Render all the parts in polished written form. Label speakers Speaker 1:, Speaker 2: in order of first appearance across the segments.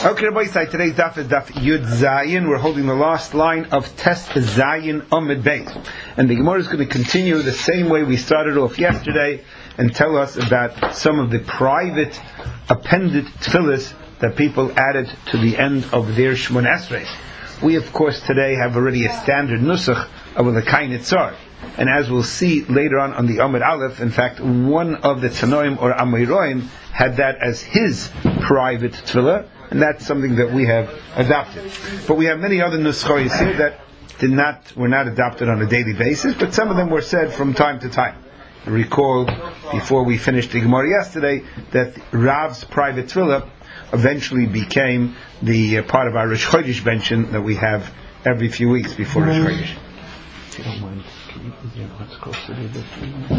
Speaker 1: Okay, Rabbi Yisai, today's daf is daf Yud Zayin. We're holding the last line of Test Zayin Amud Beis. And the Gemara is going to continue the same way we started off yesterday and tell us about some of the private appended tefillas that people added to the end of their Shmon Esrei. We, of course, today have already a standard nusach of the Kain Itzar. And as we'll see later on the Amud Aleph, in fact, one of the Tanoim or Amoraim had that as his private tefillah, and that's something that we have adopted. But we have many other nuschos here that were not adopted on a daily basis, but some of them were said from time to time. Recall, before we finished the Gemara yesterday, that Rav's private tefillah eventually became the part of our Rosh Chodesh benchen that we have every few weeks before Rosh Chodesh. If you don't mind, can you put your notes closer to the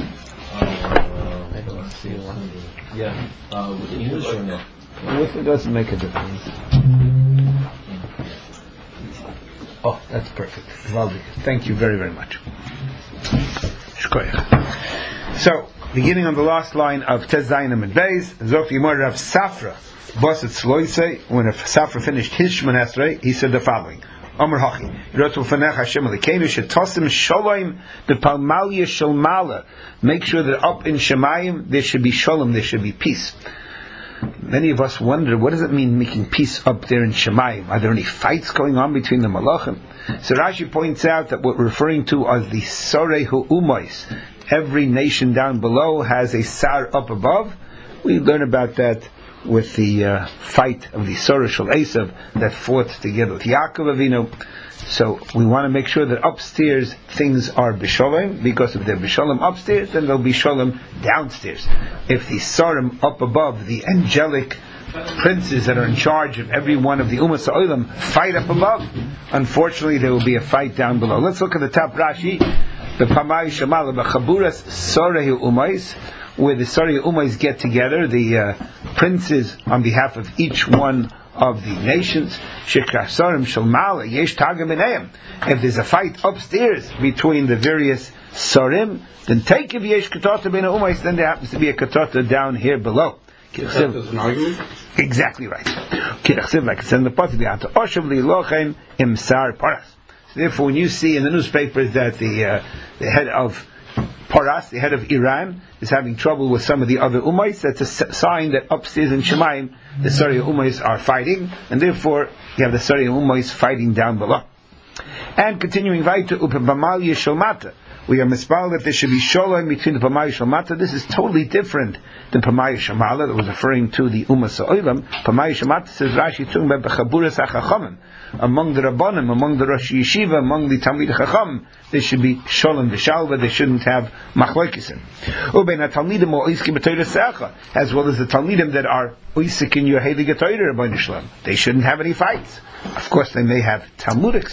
Speaker 1: I don't see one. Yeah. With English or no? It doesn't make a difference. Oh, that's perfect. Thank you very, very much. So, beginning on the last line of Tez Zayin Amud Beis, Zok Yimor Rav Safra Basit Sloisei, when Safra finished his Shmon Esrei, he said the following: Amar Hachi, Yirotu Fanech Hashem Elokeinu Shetosim Shalom B'Palmalia Shalmala. Make sure that up in Shemayim there should be Shalom, there should be peace. Many of us wonder, what does it mean making peace up there in Shemayim? Are there any fights going on between the Malachim? So Rashi points out that what we're referring to are the Sorei Hu'umais. Every nation down below has a Sar up above. We learn about that with the fight of the Sorah Shel Esav that fought together with Yaakov Avinu. So we want to make sure that upstairs things are b'shalom, because if they're b'shalom upstairs, then there'll be shalom downstairs. If the Sarim up above, the angelic princes that are in charge of every one of the Umas Ha'olam, fight up above, unfortunately there will be a fight down below. Let's look at the top Rashi. The Pamai Shamala B'Chaburas Sorei Umais, where the Sorei Umais get together, the princes on behalf of each one of the nations. Shekasarim Shalmala Yesh Tagam B'Neim. If there's a fight upstairs between the various Sarim, then take if Yesh Katata B'Nei Umais, then there happens to be a Katata down here below.
Speaker 2: That's an argument?
Speaker 1: Exactly right. Like it says in the Pasuk, Oshav Lilochem Imsar Paras. Therefore, when you see in the newspapers that the head of Paras, the head of Iran, is having trouble with some of the other Umayis, that's a sign that upstairs in Shemayim, the Sorei Umayis are fighting, and therefore you have the Sorei Umayis fighting down below. And continuing weiter, Upamal Yeshalmata, we are mispal that there should be shalom between the Pamay Shalmata. This is totally different than Pamay Shamala that was referring to the Umas Ha'olam. Pamay Shalmata says Rashi talking about B'Chaburas HaChachamim, among the Rabbanim, among the Rosh Yeshiva, among the Talmid Chacham, there should be shalom v'shalva. They shouldn't have machlokesen. Ubein HaTalmidim or Oiskim B'Torah Secha, as well as the Talmidim that are Oisik in your Heilige Torah, Rabbeinu Shalom. They shouldn't have any fights. Of course, they may have Talmudic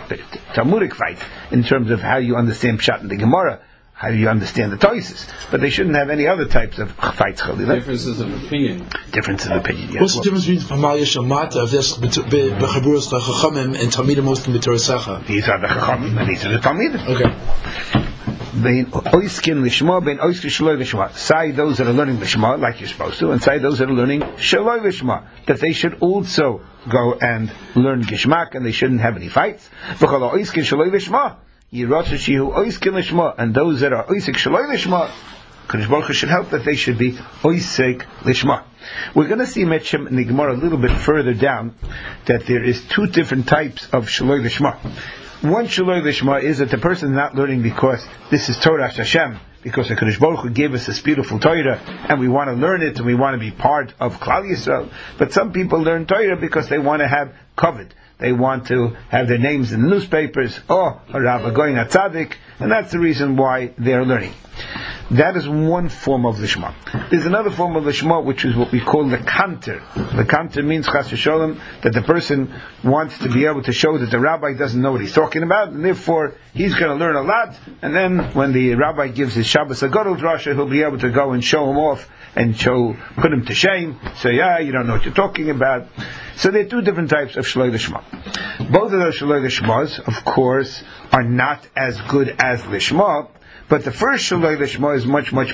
Speaker 1: fights in terms of how you understand Pshat in the Gemara, how you understand the Toises, but they shouldn't have any other types of fights.
Speaker 2: Differences of opinion.
Speaker 1: Differences of opinion. Yes.
Speaker 3: What's the difference between Pamaya Shalmata of this B'Chaburas HaChachamim and Talmidim Oskim B'Torah Secha?
Speaker 1: These are the Chachamim and these are the Talmidim.
Speaker 3: Okay.
Speaker 1: Bein oiskin lishma, bein oiskin shaloi lishma. Say those that are learning lishma like you're supposed to, and say those that are learning shaloi lishma, that they should also go and learn gishmak, and they shouldn't have any fights. V'chol oiskin shaloi lishma, yirotze shihu oiskin lishma, and those that are oisik shaloi lishma, Kadosh Baruch Hu should help that they should be oisik lishma. We're going to see Metchem in the Gemara a little bit further down that there is two different types of shaloi lishma. One shaloi lishma is that the person is not learning because this is Torah Hashem, because the Kadosh Baruch Hu gave us this beautiful Torah, and we want to learn it, and we want to be part of Klal Yisrael. But some people learn Torah because they want to have kavod. They want to have their names in the newspapers, Rav Goyin HaTzadik, and that's the reason why they are learning. That is one form of lishma. There's another form of lishma, which is what we call the kanter. The kanter means chas v'sholem, that the person wants to be able to show that the rabbi doesn't know what he's talking about, and therefore he's going to learn a lot, and then when the rabbi gives his Shabbos HaGadol drasha, he'll be able to go and show him off, and put him to shame, say, you don't know what you're talking about. So there are two different types of shaloi lishma. Both of those shaloi lishmas, of course, are not as good as lishma, but the first shaloi lishma is much, much better.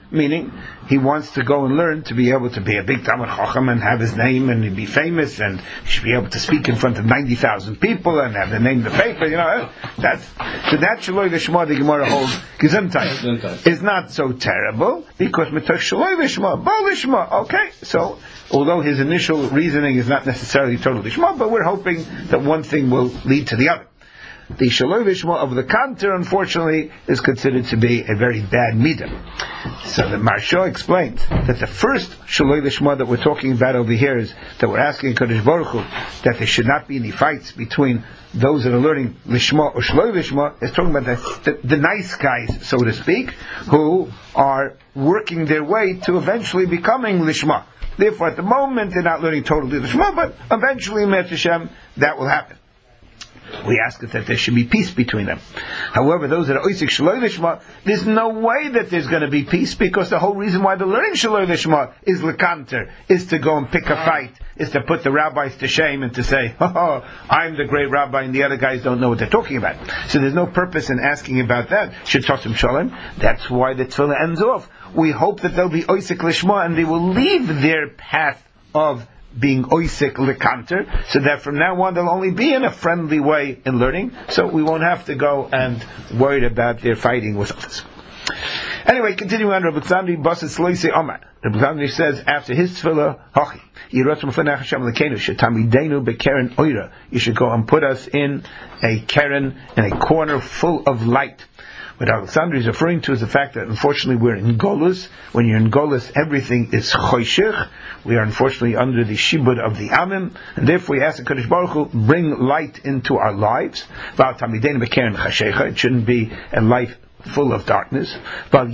Speaker 1: meaning he wants to go and learn to be able to be a big Talmud Chacham and have his name and be famous, and he should be able to speak in front of 90,000 people and have the name of the paper. That Shaloi Lishma, the Gemara holds Gesundheit is not so terrible, because Mitoch Shaloi Lishma, Bo Lishma. Okay, so although his initial reasoning is not necessarily total Lishma, but we're hoping that one thing will lead to the other. The Shaloi Lishma of the Kanter, unfortunately, is considered to be a very bad midah. So the Maharsha explains that the first Shaloi Lishma that we're talking about over here is that we're asking Kadosh Baruch Hu that there should not be any fights between those that are learning Lishma or Shaloi Lishma. Is talking about the nice guys, so to speak, who are working their way to eventually becoming Lishma. Therefore, at the moment, they're not learning totally Lishma, but eventually, Me'et Hashem, that will happen. We ask that there should be peace between them. However, those that are Oisik Shaloi Lishma, there's no way that there's going to be peace, because the whole reason why they're learning Shaloi Lishma is Lekanter, is to go and pick a fight, is to put the rabbis to shame and to say, oh, I'm the great rabbi and the other guys don't know what they're talking about. So there's no purpose in asking about that. Shetosim Shalom. That's why the tefillah ends off. We hope that they'll be Oisik Lishma and they will leave their path of being oisik lekanter, so that from now on they'll only be in a friendly way in learning, so we won't have to go and worry about their fighting with others. Anyway, continuing on, Rabbi Tzandri Basit Sloisei Omar. Rabbi Tzandri says, after his tefillah, Hachi, Yirotzim Fenach Hashem Lekenu, Shetamidenu Bekeren Oira, you should go and put us in a keren, in a corner full of light. What Alexander is referring to is the fact that unfortunately we're in Golus. When you're in Golus, everything is choshech. We are unfortunately under the shibud of the Amim, and therefore we ask the Kadosh Baruch Hu bring light into our lives. It shouldn't be a life full of darkness. There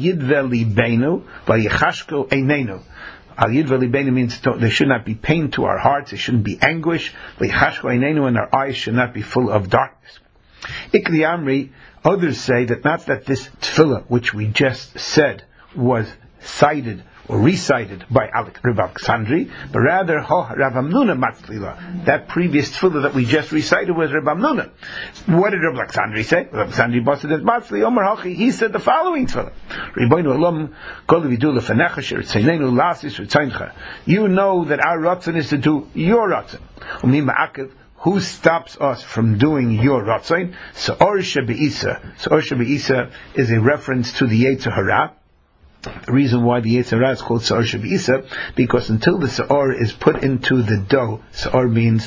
Speaker 1: means there should not be pain to our hearts, there shouldn't be anguish, and our eyes should not be full of darkness. Ikli Amri, others say that not that this tefillah, which we just said, was cited or recited by Rabbi Alexandri, but rather Rav Amnuna Matzlila. That previous tefillah that we just recited was Rav Amnuna. What did Rabbi Alexandri say? Rabbi Alexandri Basid et Matzli Omer Hachi. He said the following tefillah: Ribono Olam Kol Vidu Lefenecha Sheritzaynenu Lasis Ritzayncha. You know that our ratzon is to do your ratzon. Umim Ma'akev. Who stops us from doing your ratzon? Sa'or Shebe'isa. Sa'or Shebe'isa is a reference to the Yetzer Hara. The reason why the Yetzer Hara is called Sa'or Shebe'isa, because until the Sa'or is put into the dough, Sa'or means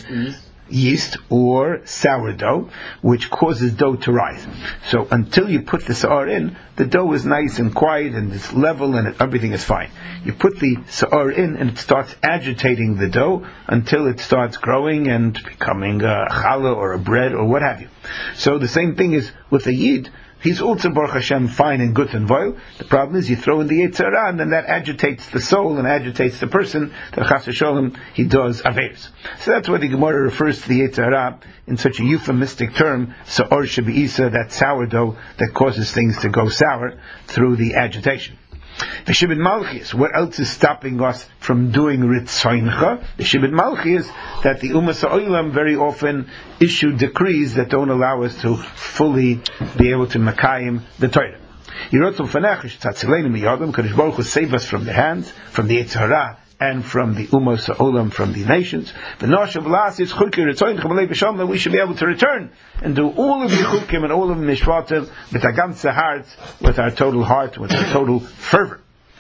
Speaker 1: yeast or sourdough, which causes dough to rise. So until you put the Sa'or in, the dough is nice and quiet and it's level and everything is fine. You put the Sa'or in and it starts agitating the dough until it starts growing and becoming a challah or a bread or what have you. So the same thing is with a Yid. He's also Baruch Hashem fine and good and voil. The problem is you throw in the Yetzer Hara and then that agitates the soul and agitates the person. That Chas v'Sholem he does averos. So that's why the Gemara refers to the Yetzer Hara in such a euphemistic term, Sa'or Shebe'isa, that sourdough that causes things to go sour through the agitation. The Shibud Malchis, what else is stopping us from doing Ritzoincha? The Shibud Malchis is that the Umas Ha'olam very often issue decrees that don't allow us to fully be able to Makayim the Torah. Yirotzum Fanechish Tzatzileinu Miyadam, Kadosh Baruch Hu save us from the hands, from the Yetzer Hara, and from the Umas Ha'olam, from the nations. The Noshav Lasis Chukir Ritzoincha Malei B'Shalom, that we should be able to return and do all of the Chukim and all of the Mishpatim with our ganze heart, with our total heart, with our total fervor.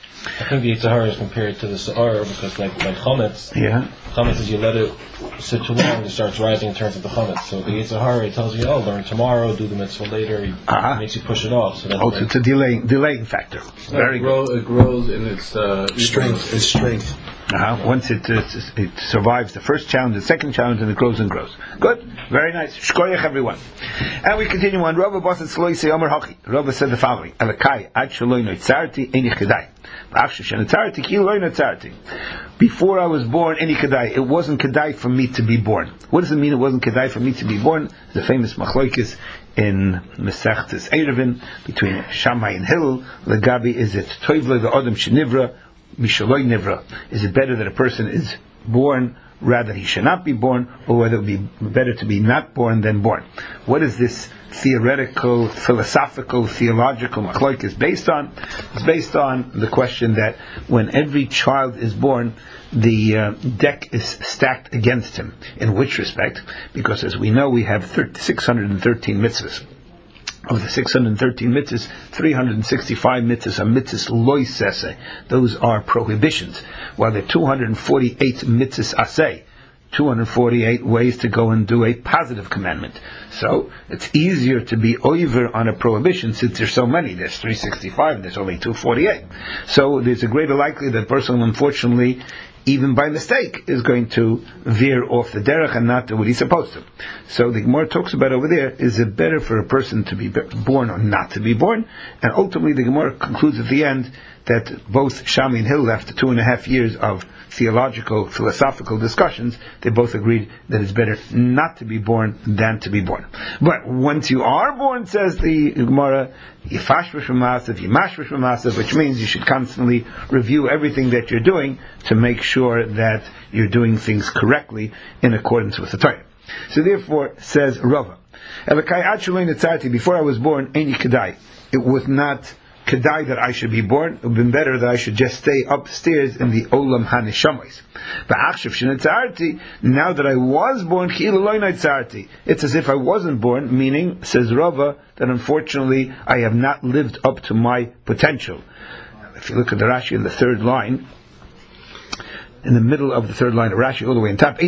Speaker 4: I think the Yetzer Hara is compared to the Sa'or because like Chametz, Chametz is you let it sit too long, it starts rising in terms of the Chametz. So the Yetzer Hara, it tells you, learn tomorrow, do the mitzvah later, it makes you push it off. So that's
Speaker 1: it's a delaying factor. Very good.
Speaker 2: It grows in its
Speaker 3: strength.
Speaker 1: Once it survives the first challenge, the second challenge, and it grows and grows. Good, very nice. Shkoyach everyone. And we continue on. Rava Basit Sloisei Omer Hachi. Rava said the following: Alakai ad shaloi noitzarti eni chedai. Before I was born, any kedai. It wasn't kedai for me to be born. What does it mean? It wasn't kedai for me to be born. The famous machlokes in Masechtas Eruvin between Shammai and Hillel. Legabi, is it toivle the adam shenivra mishaloi nivra? Is it better that a person is born rather he should not be born, or whether it would be better to be not born than born. What is this theoretical, philosophical, theological machlokes based on? It's based on the question that when every child is born, the deck is stacked against him. In which respect? Because as we know, we have 613 mitzvahs. Of the 613 mitzvahs, 365 mitzvahs are mitzvahs loy sese. Those are prohibitions. While there are 248 mitzvahs aseh, 248 ways to go and do a positive commandment. So it's easier to be over on a prohibition since there's so many. There's 365, there's only 248. So there's a greater likelihood that a person, unfortunately, even by mistake, is going to veer off the derech and not do what he's supposed to. So the Gemara talks about over there, is it better for a person to be born or not to be born? And ultimately the Gemara concludes at the end that both Shami and Hillel, after 2.5 years of theological, philosophical discussions, they both agreed that it's better not to be born than to be born. But once you are born, says the Gemara, yifashvish v'masav, which means you should constantly review everything that you're doing to make sure that you're doing things correctly in accordance with the Torah. So therefore, says Rava, before I was born, it was not kedai that I should be born. It would have been better that I should just stay upstairs in the olam hanishamis. Now that I was born, it's as if I wasn't born, meaning, says Rava, that unfortunately I have not lived up to my potential. If you look at the Rashi in the third line, in the middle of the third line of Rashi, all the way on top,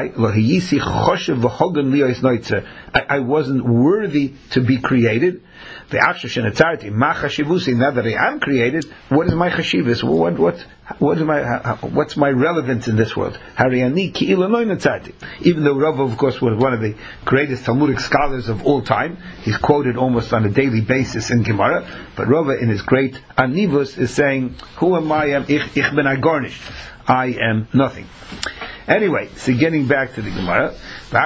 Speaker 1: I wasn't worthy to be created. Now that I am created, what is my chashivas? What's my relevance in this world? Even though Rava, of course, was one of the greatest Talmudic scholars of all time, he's quoted almost on a daily basis in Gemara, but Rava in his great Anivus is saying, who am I? Ich ben garnished. I am nothing. Anyway, so getting back to the Gemara,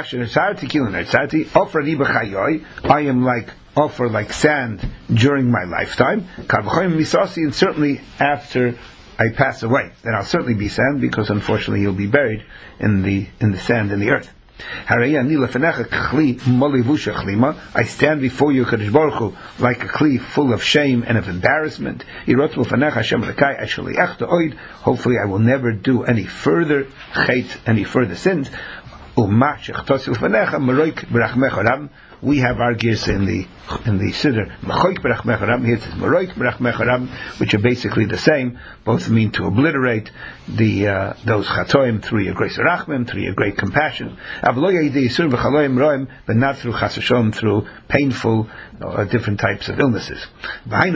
Speaker 1: I am like offer like sand during my lifetime, and certainly after I pass away, then I'll certainly be sand, because unfortunately you'll be buried in the sand in the earth. I stand before you, Kadosh Baruch Hu, like a kli full of shame and of embarrassment. Hopefully I will never do any further chait, any further sins. We have our gears in the Siddur, here it says which are basically the same. Both mean to obliterate those chatoim through your grace rachmim, through your great compassion, but not through chasashon, through painful different types of illnesses. And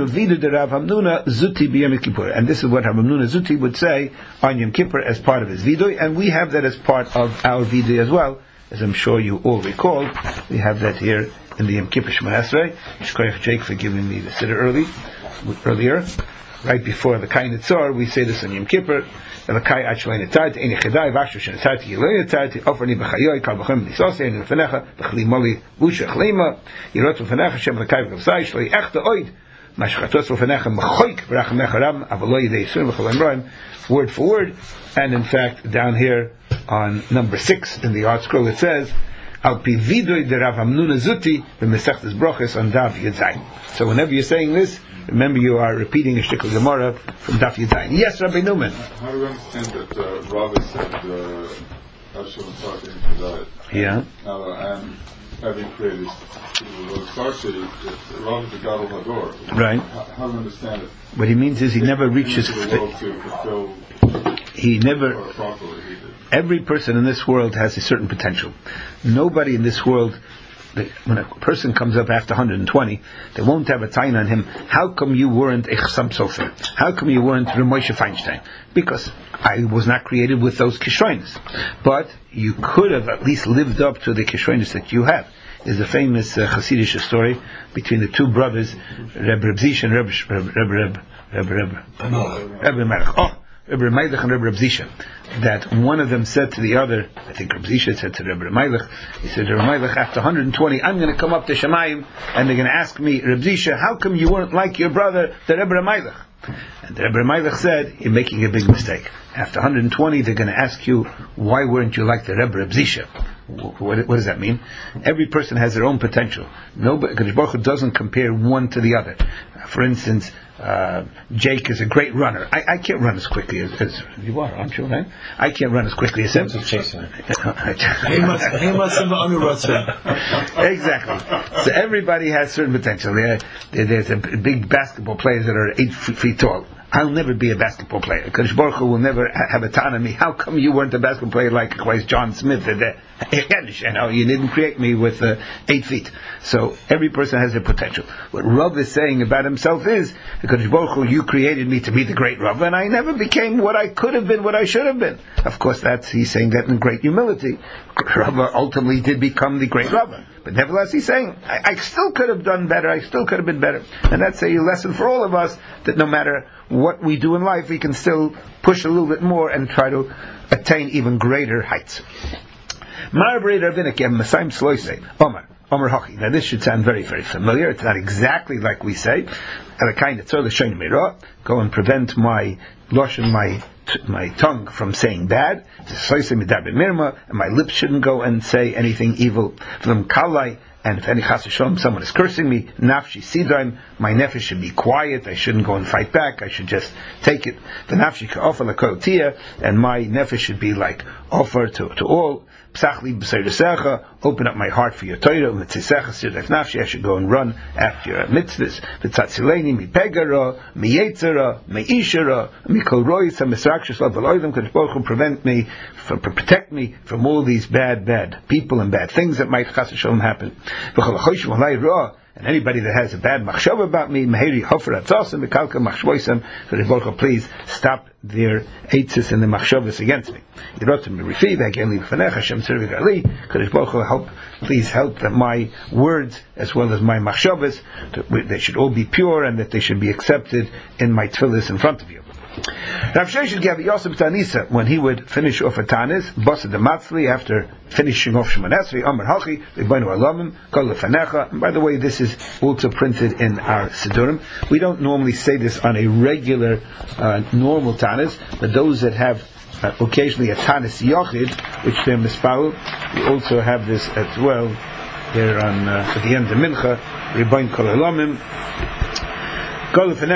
Speaker 1: this is what Rav Hamnuna Zuti would say on Yom Kippur as part of his vidui, and we have that as part of our vidui as well. As I'm sure you all recall, we have that here in the Yom Kippur Shemona Esrei. Shkoyach Jake for giving me the Siddur earlier. Right before the Kai Nitzor, we say this on Yom Kippur. Elakai Achlein Etzad, Eni Chedai, Vashu Shen Etzad, Yilei Etzad, Ofrani B'chayoy, Kal B'chem Nisosei, Eni L'fenecha, B'chli Moli, Vusha Chlima, Yirot L'fenecha, Shem L'kai V'gavzai, Shloi Echta Oid, Mashchatos L'fenecha, M'choik, B'racham Mecharam, Avaloi Yidei Yisur, V'cholim Roim, word for word. And in fact, down here on number 6 in the Art Scroll, it says, Al Pi Vidui de Rav Hamnuna Zuti, B'mesechtes Broches on Daf Yudzayin. So whenever you're saying this, remember you are repeating a shtickle Gemara from Daf Yudzayin. Yes, Rabbi Newman.
Speaker 5: How do you understand that Rava said, Hashem talking to that?
Speaker 1: Yeah.
Speaker 5: Now that I am having created Rava the God of Hador.
Speaker 1: Right.
Speaker 5: How do you understand it?
Speaker 1: What he means is he never reaches. Every person in this world has a certain potential. Nobody in this world, when a person comes up after 120, they won't have a tain on him. How come you weren't a Chassam Sofer? How come you weren't Moshe Feinstein? Because I was not created with those kishronis. But you could have at least lived up to the kishronis that you have. There's a famous Hasidic story between the two brothers, Reb Zisha and Reb Melech. Rebbe Melech and Rebbe Zisha, that one of them said to the other, I think Rebbe Zisha said to Rebbe Melech, he said, Rebbe Melech, after 120, I'm going to come up to Shemayim, and they're going to ask me, Rebbe Zisha, how come you weren't like your brother, the Rebbe Melech? And the Rebbe Melech said, you're making a big mistake. After 120, they're going to ask you, why weren't you like the Rebbe Reb Zisha? What does that mean? Every person has their own potential. Nobody, Kadosh Baruch Hu doesn't compare one to the other. For instance, Jake is a great runner. I can't run as quickly as you are, aren't you, man? I can't run as quickly as him. Exactly. So everybody has certain potential. There's a big basketball players that are 8 feet tall. I'll never be a basketball player. Kadosh Baruch Hu will never have a ton on me. How come you weren't a basketball player like John Smith? You didn't create me with 8 feet. So every person has their potential. What Rav is saying about himself is, Kadosh Baruch Hu, you created me to be the great Rav, and I never became what I could have been, what I should have been. Of course, he's saying that in great humility. Rav ultimately did become the great Rav. But nevertheless, he's saying, I still could have done better, I still could have been better. And that's a lesson for all of us, that no matter what we do in life, we can still push a little bit more and try to attain even greater heights. Now this should sound very, very familiar. It's not exactly like we say. Go and prevent my lashon, my tongue from saying bad, and my lips shouldn't go and say anything evil. And if any chas v'shalom, someone is cursing me, nafshi sidaim, my nefesh should be quiet. I shouldn't go and fight back. I should just take it. The nafshi ka'ofer l'kol tia, and my nefesh should be like offer to all. Psachli b'seiresecha, open up my heart for your Torah. U'mitzisecha sirdef nafshi, I should go and run after your mitzvahs. V'tzatzileni mi pegara, mi yetzera, mi ishara, mi kol roisa, misrakshus lav v'loidem. Kadosh Baruch Hu protect me from all these bad people and bad things that might chas v'shalom happen. And anybody that has a bad machshava about me, please stop their eitzis and the machshavas against me. Please help that my words as well as my machshavas, they should all be pure and that they should be accepted in my tefillas in front of you. Rav Sheshet gave Yosef Tanisa when he would finish off a tanis, Basa de Matzli, after finishing off Shemon Esrei, Amar Hachi, Ribono Olamim, Kol Lefanecha. And by the way, this is also printed in our Sidurim. We don't normally say this on a regular, normal tanis, but those that have occasionally a tanis yochid, which they're mispaul, we also have this as well. There on at the end of Mincha, Ribono Kol Olamim. As long as the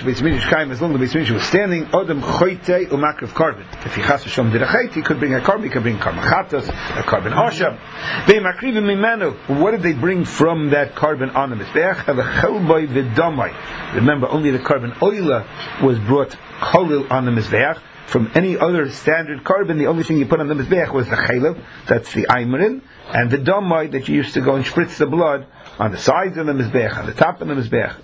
Speaker 1: Beis Mikdash was standing, Odom choyte umakrav carbon. If he chas v'shalom did a chait, he could bring a carbon. He could bring carbon chatas, a carbon asham. Ve'makrivim mimenu. What did they bring from that carbon on the mizbeach? Chelboi v'domai. Remember, only the carbon oila was brought cholil on the mizbeach. From any other standard carbon, the only thing you put on the mizbeach was the chaylev, that's the aymarin, and the domai that you used to go and spritz the blood on the sides of the mizbeach, on the top of the mizbeach.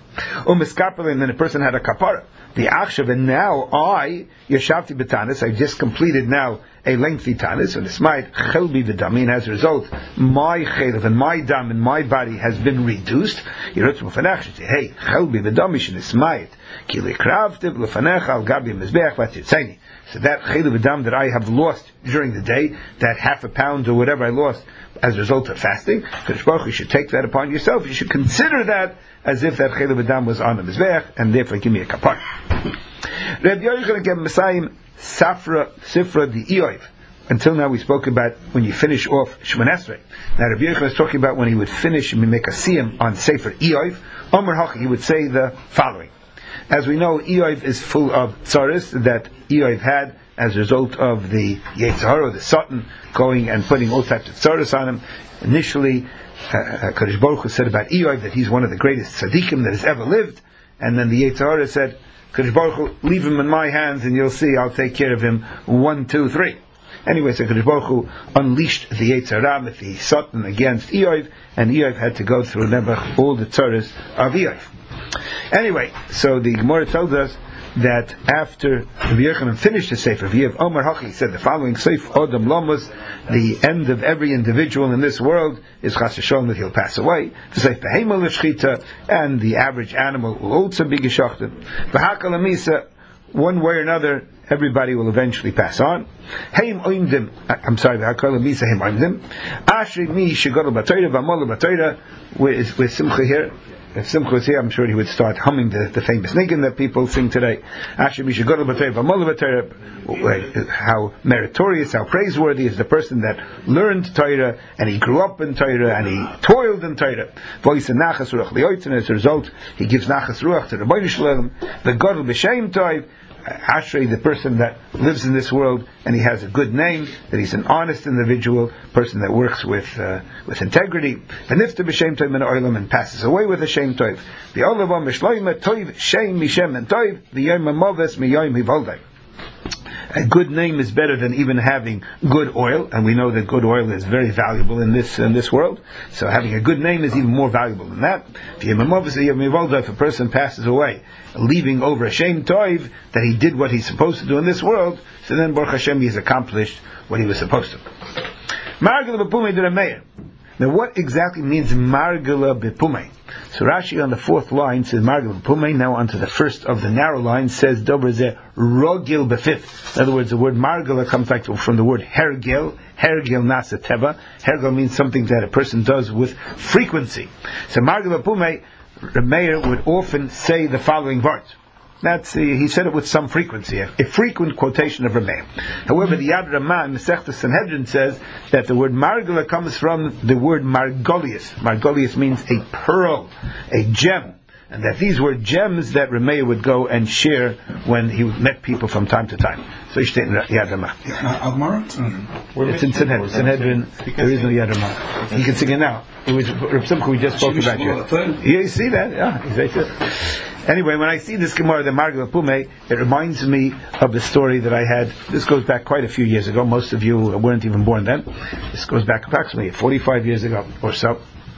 Speaker 1: And then a person had a kapara. The achshav, and now I, yeshavti b'tanis, I just completed now a lengthy tanis, and this might chelbi v'damin, as a result, my chaylev and my dam in my body has been reduced. Hey, chelbi v'dami shenismayit, ki likravtiv l'fanecha al gabi mizbeach v'titzeni. So that chaylev v'dam that I have lost during the day, that half a pound or whatever I lost as a result of fasting, Kadosh Baruch Hu, you should take that upon yourself. You should consider that as if that chaylev v'dam was on the mizbeach, and therefore give me a kapar. Reb Yochanan gave Messiah Sifra the Eoiv. Until now we spoke about when you finish off Shemon Esrei. Now Reb Yochanan is talking about when he would finish and make a siyum on Sefer Eoiv. Omer Hachi, he would say the following. As we know, Eoiv is full of tzaris that Eoiv had as a result of the Yetzer Hara, the Satan, going and putting all types of tzaris on him. Initially, Kadosh Baruch Hu said about Eoiv that he's one of the greatest tzaddikim that has ever lived, and then the Yetzer Hara said, Kadosh Baruch Hu, leave him in my hands and you'll see, I'll take care of him. 1, 2, 3. Anyway, so Kadosh Baruch Hu unleashed the Yetzer Hara with the Satan against Eoiv, and Eoiv had to go through Nebuch all the tzaris of Eoiv. Anyway, so the Gemara tells us that after Rabbi Yochanan finished the Sefer V'yev Omer Hachi, said the following: Seif Odom Lomos, the end of every individual in this world is Chas v'shalom that he'll pass away. Seif Behema L'Shchita, and the average animal will also be Geshachted. V'Hakal Amisa, one way or another, everybody will eventually pass on. Heim Oimdim, I'm sorry, V'Hakal Amisa Heim Oimdim. Ashri Mi Shegodol B'Torah V'Amol B'Torah. Where's Simcha here? if Simcha was here, I'm sure he would start humming the famous nigun that people sing today. How meritorious, how praiseworthy is the person that learned Torah, and he grew up in Torah, and he toiled in Torah. As a result, he gives nachas ruach to the Rebbeinu Shalom, the Gadol b'shem tov. Ashrei, the person that lives in this world and he has a good name, that he's an honest individual, person that works with integrity. V'nifta b'shem tov min ha'olam, and passes away with a shem tov. V'olavam b'shloima tov shem mishem and tov v'yom ha'moves miyom hivoldai. A good name is better than even having good oil, and we know that good oil is very valuable in this world. So having a good name is even more valuable than that. If a person passes away, leaving over a shem tov, that he did what he's supposed to do in this world, so then Baruch Hashem, he has accomplished what he was supposed to. Now, what exactly means Margala B'Pumei? So Rashi on the fourth line says Margala B'Pumei. Now onto the first of the narrow line says Dober Zeh Rogil B'Fifth. In other words, the word Margala comes back from the word Hergel. Hergel Nasa Teva. Hergel means something that a person does with frequency. So Margala B'Pumei, the mayor would often say the following words. He said it with some frequency, a frequent quotation of Rameir. However, the Yad Ramah in Masechta Sanhedrin says that the word Margala comes from the word Margolius. Margolius means a pearl, a gem, and that these were gems that Rameir would go and share when he met people from time to time. So you state in Yad Ramah. It's in Sanhedrin. Sanhedrin, there is no Yad Ramah. He can sing it now. It was Reb Simcha we just spoke about you. You see that? Yeah, exactly. Anyway, when I see this Gemara, the Margala B'Pumei, it reminds me of the story that I had. This goes back quite a few years ago. Most of you weren't even born then. This goes back approximately 45 years ago or so.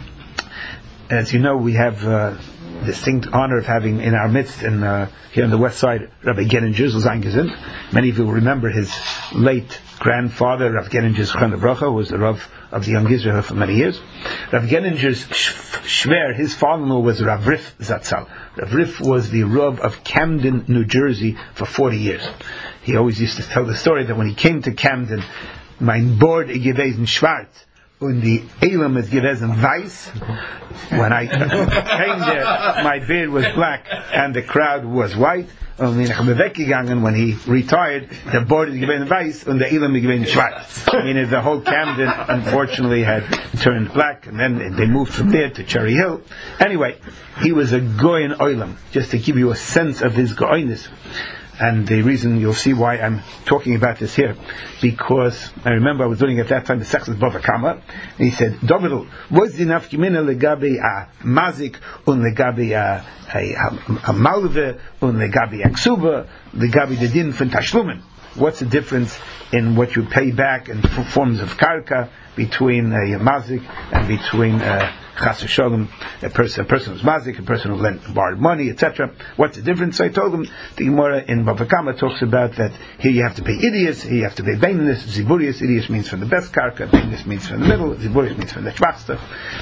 Speaker 1: As you know, we have distinct honor of having in our midst, here on the west side, Rabbi Geninger Zayin Gezin. Many of you will remember his late grandfather, Rav Geninger Zechron Livracha, who was the Rav of the Young Israel for many years. Rav Geninger's shver, his father-in-law, was Rav Rif Zatzal. Rav Rif was the Rav of Camden, New Jersey, for 40 years. He always used to tell the story that when he came to Camden, mein Bord gewesen schwarz, und die Elam is gewesen weiß. When I came there, my beard was black and the crowd was white. When he retired, the board is gewesen weiß and the Elam is gewesen schwarz. Meaning the whole Camden, unfortunately, had turned black, and then they moved from there to Cherry Hill. Anyway, he was a goyin oilam, just to give you a sense of his goyiness. And the reason, you'll see why I'm talking about this here, because I remember I was doing at that time the Sechsas Bava Kama, and he said, Dovidul, what's the nafkimina legabi a mazik, un legabi a malve, un legabi a ksuba, legabi the din from tashlumen? What's the difference in what you pay back in forms of karka between a mazik and between chas v'sholem, a person who's mazik, a person who borrowed money, etc. What's the difference? So I told him the Gemara in Bava Kama talks about that here you have to pay idius, here you have to pay baininus, ziburius. Idius means from the best karka, baininus means from the middle, ziburius means from the schwachste.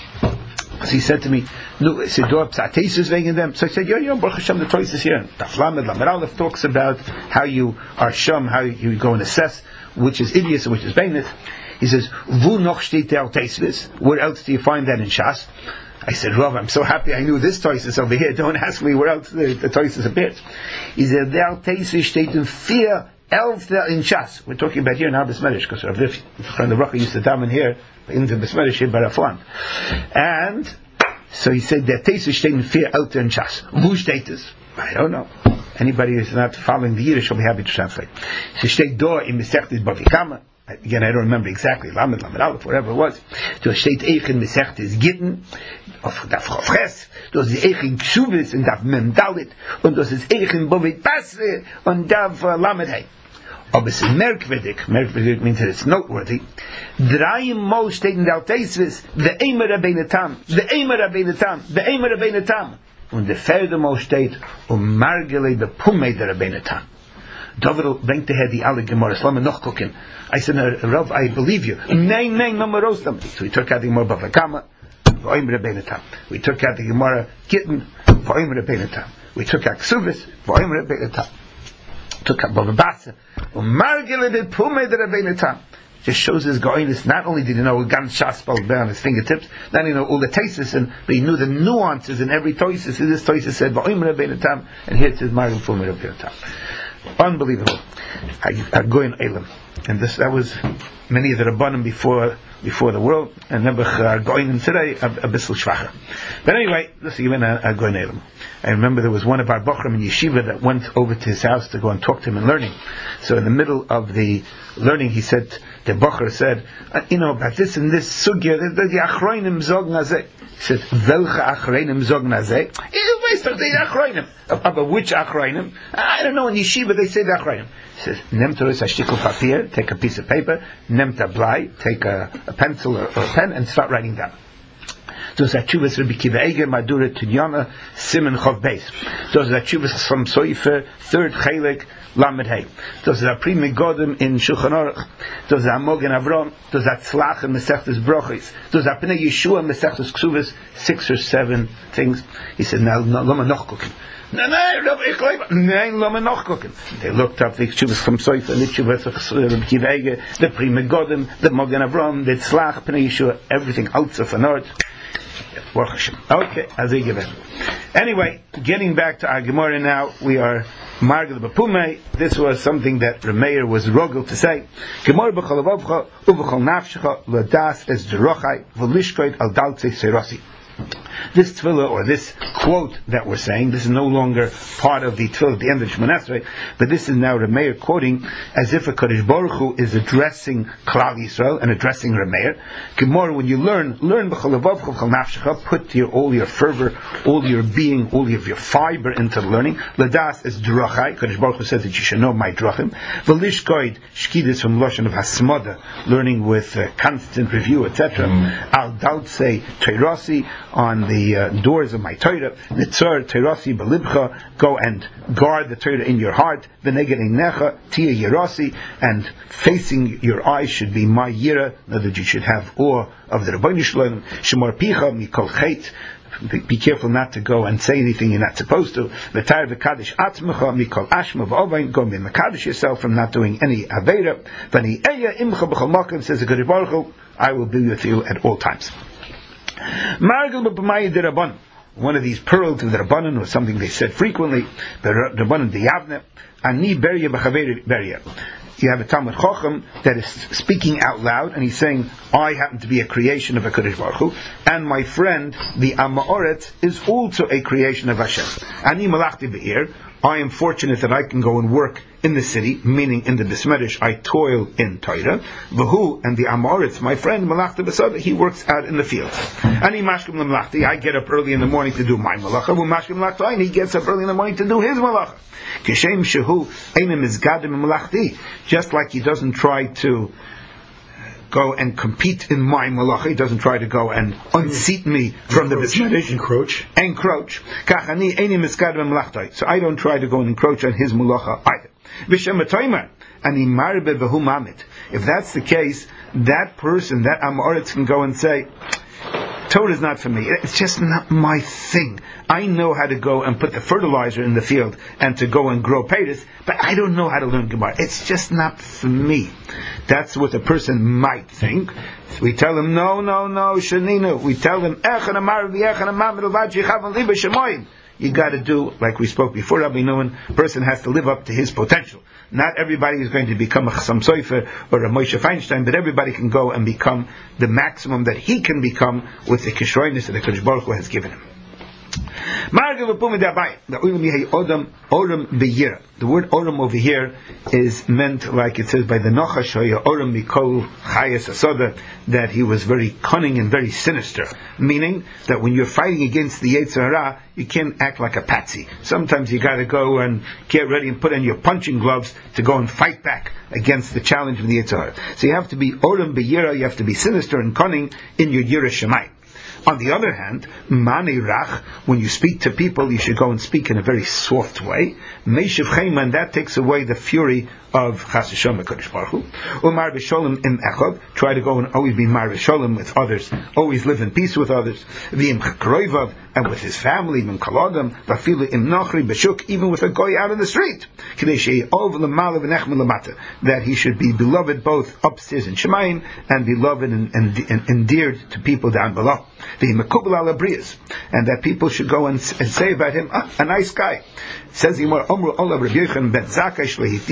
Speaker 1: So he said to me, "No, so do psatesis wegen them." So I said, "Yo, Baruch Hashem, the choice is here." Taflamed Lamed Aleph talks about how you are sham, how you go and assess which is idius and which is baininus. He says, "Vu noch steht der Teisvis?" Where else do you find that in Shas? I said, "Rav, I'm so happy I knew this Teisvis over here. Don't ask me where else the Teisvis appears." He said, "Der Teisvis steht in 4:11 in Shas." We're talking about here in our Besmerish, because Rav Rif from the Racha used to daven here in the Besmerish here by Rafwan. And so he said, "Der Teisvis steht in 4:11 in Shas." Wo steht es? I don't know. Anybody who's not following the Yiddish will be happy to translate. So steht da in Masechtas Bava Kama. Again, I don't remember exactly, Lamed Aleph, whatever it was. So steht in Masechtas Gittin, auf Daf Chofres, das ist in Kshuvis und Daf Mem Dalit, und das ist in Bovit Basre und Daf Lamed Hey. Aber es ist merkwürdig means that it's noteworthy. 3 Mal steht in der Teisvis, the Eimer Rabbeinu Tam, the Eimer Rabbeinu Tam, the Eimer Rabbeinu Tam. Und der 4. Mal steht, Margele B'Pumei der Rabbeinu Tam. David bringt daher die alle Gemaras. Let me noch gucken. I said, Rav, I believe you. Nein, no more roast them. So we took out the Gemara Bava Kama, V'oim Rabbeinu Tam. We took out the Gemara Gittin, V'oim Rabbeinu Tam. We took out Ksuvis, V'oim Rabbeinu Tam. Took out Bava Basa, Margele B'Pumei der Rabbeinu Tam. just shows his goiness. Not only did he know Gan Shaspal on his fingertips, not only know all the taisis, but he knew the nuances in every toisis. This toisis said, and here it says, Margul Fumir of Yotam. Unbelievable. Goin Elam. And that was many of the Rabbanim before the world, and Nebuch Goinim today, a bissel schwacher. But anyway, this is even a Goin Elam. I remember there was one of our Bochrim in Yeshiva that went over to his house to go and talk to him in learning. So in the middle of the learning, he said, the Bocher said, about this and this sugya, the Achroinim zogn azeh. He said, Velcha Achroinim zogn azeh? About which Achroinim? I don't know, in Yeshiva they say the Achroinim. He says, Nemt a shtikl papier, take a piece of paper, Nemt a blai, take a pencil or a pen, and start writing down. Those are Chuvas Rabbi Kiva Eger, Madura Tunyana, Simon Chov Beis. Those are Chuvas from Soifer, third Chelek, Lamed Hey. Those are Pri Megodim in Shulchan Aruch. Those are Mogen Avram. Those are Tzlach and Mesechtes Brochis. Those are Pnei Yeshua, Mesechtes Ksuvas, 6 or 7 things. He said, now, Lama Noch Gucken. No, Lama Noch Gucken. They looked up the Chuvas from Soifer, the Chuvas of Rabbi Kiva Eger, the Pri Megodim, the Mogen Avram, the Tzlach, Pnei Yeshua, everything outside of Nord. Okay, as they give it. Anyway, getting back to our Gemara now, we are Margul B'Pumei. This was something that Rameir was rogel to say. Gemara b'chol avavcha uv'chol nafshecha l'das es derochai v'lishkoit al daltzei serosi. This tefillah, or this quote that we're saying, this is no longer part of the tefillah at the end of Shemona Esrei, but this is now Rameir quoting as if a Kadosh Baruch Hu is addressing Klal Yisrael and addressing Rameir. Gemara, when you learn b'chol avavcha v'chol nafshecha, put all your fervor, all your being, all of your fiber into the learning. L'das is drachai. Kadosh Baruch Hu says that you should know my drachim. V'lishkoid shkidis from Lashon of Hasmada, learning with constant review, etc. Al daltzei teirasi, on the doors of my Torah. Nitzar teirasi belibcha, go and guard the Torah in your heart. V'neged einecha tia yirasi, and facing your eyes should be my yira, that you should have awe of the Rabbeinu Shalom. Shemor picha mikol chet, be careful not to go and say anything you're not supposed to. V'tar v'kadosh atzmecha mikol ashma v'ovain, go and mekadosh yourself from not doing any aveira. V'ani eya imcha b'chol makom, says the Kadosh Baruch Hu, I will be with you at all times. Margul b'p'mayid derabban. One of these pearls of the Rabbanan was something they said frequently. The Rabbanan D'Yavne, Ani Beria b'chaveri Beria. You have a Talmud Chochem that is speaking out loud, and he's saying, I happen to be a creation of a Kadosh Baruch Hu, and my friend, the Amoret, is also a creation of Hashem. Ani malachti be'ir, I am fortunate that I can go and work in the city, meaning in the Bismedish, I toil in Torah. V'hu, and the Amoritz, my friend, malachti b'sada, he works out in the fields. Ani mashkim l'malachti, I get up early in the morning to do my malacha. V'hu mashkim l'malachti, and he gets up early in the morning to do his malacha. Kishem shehu einem izgadim malachti, just like he doesn't try to go and compete in my malacha, he doesn't try to go and unseat me from the Bismedish. Encroach. Kachani einem izgadim malachti, so I don't try to go and encroach on his malacha either. V'shem ataymer, ani marbe v'hu mamit. If that's the case, that person, that Amoritz, can go and say, Torah is not for me. It's just not my thing. I know how to go and put the fertilizer in the field and to go and grow potatoes, but I don't know how to learn Gemara. It's just not for me. That's what a person might think. We tell him, no, shaninu. We tell him, you got to do, like we spoke before, Rabbi Nuhan, a person has to live up to his potential. Not everybody is going to become a Chassam Sofer or a Moshe Feinstein, but everybody can go and become the maximum that he can become with the Kishroinus that the Kadosh Baruch Hu has given him. The word Oram over here is meant, like it says by the Nachash, Oram Mikol Chayes Asoda, that he was very cunning and very sinister. Meaning that when you're fighting against the Yetzer Hara, you can't act like a patsy. Sometimes you got to go and get ready and put on your punching gloves to go and fight back against the challenge of the Yetzer Hara. So you have to be Oram B'Yira, you have to be sinister and cunning in your Yira Shemayim. On the other hand, Mani Rach, when you speak to people, you should go and speak in a very soft way. Meishiv Chayman, that takes away the fury of Chas V'Shalom HaKadosh Baruch Hu. Umar V'Sholem im Echad, try to go and always be Mar V'Sholem with others, always live in peace with others. V'im Chakroivav, and with his family, even with a goy out in the street, that he should be beloved both upstairs in Shemayim and beloved and endeared to people down below. And that people should go and say about him, a nice guy. It says Rabbi Yochanan ben Zakkai,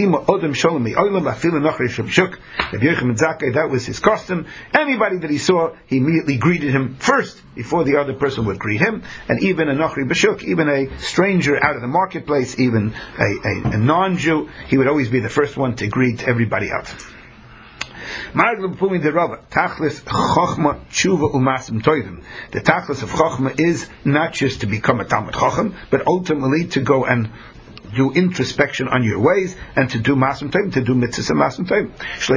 Speaker 1: that was his custom. Anybody that he saw, he immediately greeted him first before the other person would greet him. And even a Nachri B'Shuk, even a stranger out of the marketplace, even a non-Jew, he would always be the first one to greet everybody else. The tachlis of Chochmah is not just to become a Talmid Chacham, but ultimately to go and do introspection on your ways and to do Masim Tovim, to do mitzvahs and Masim Tovim.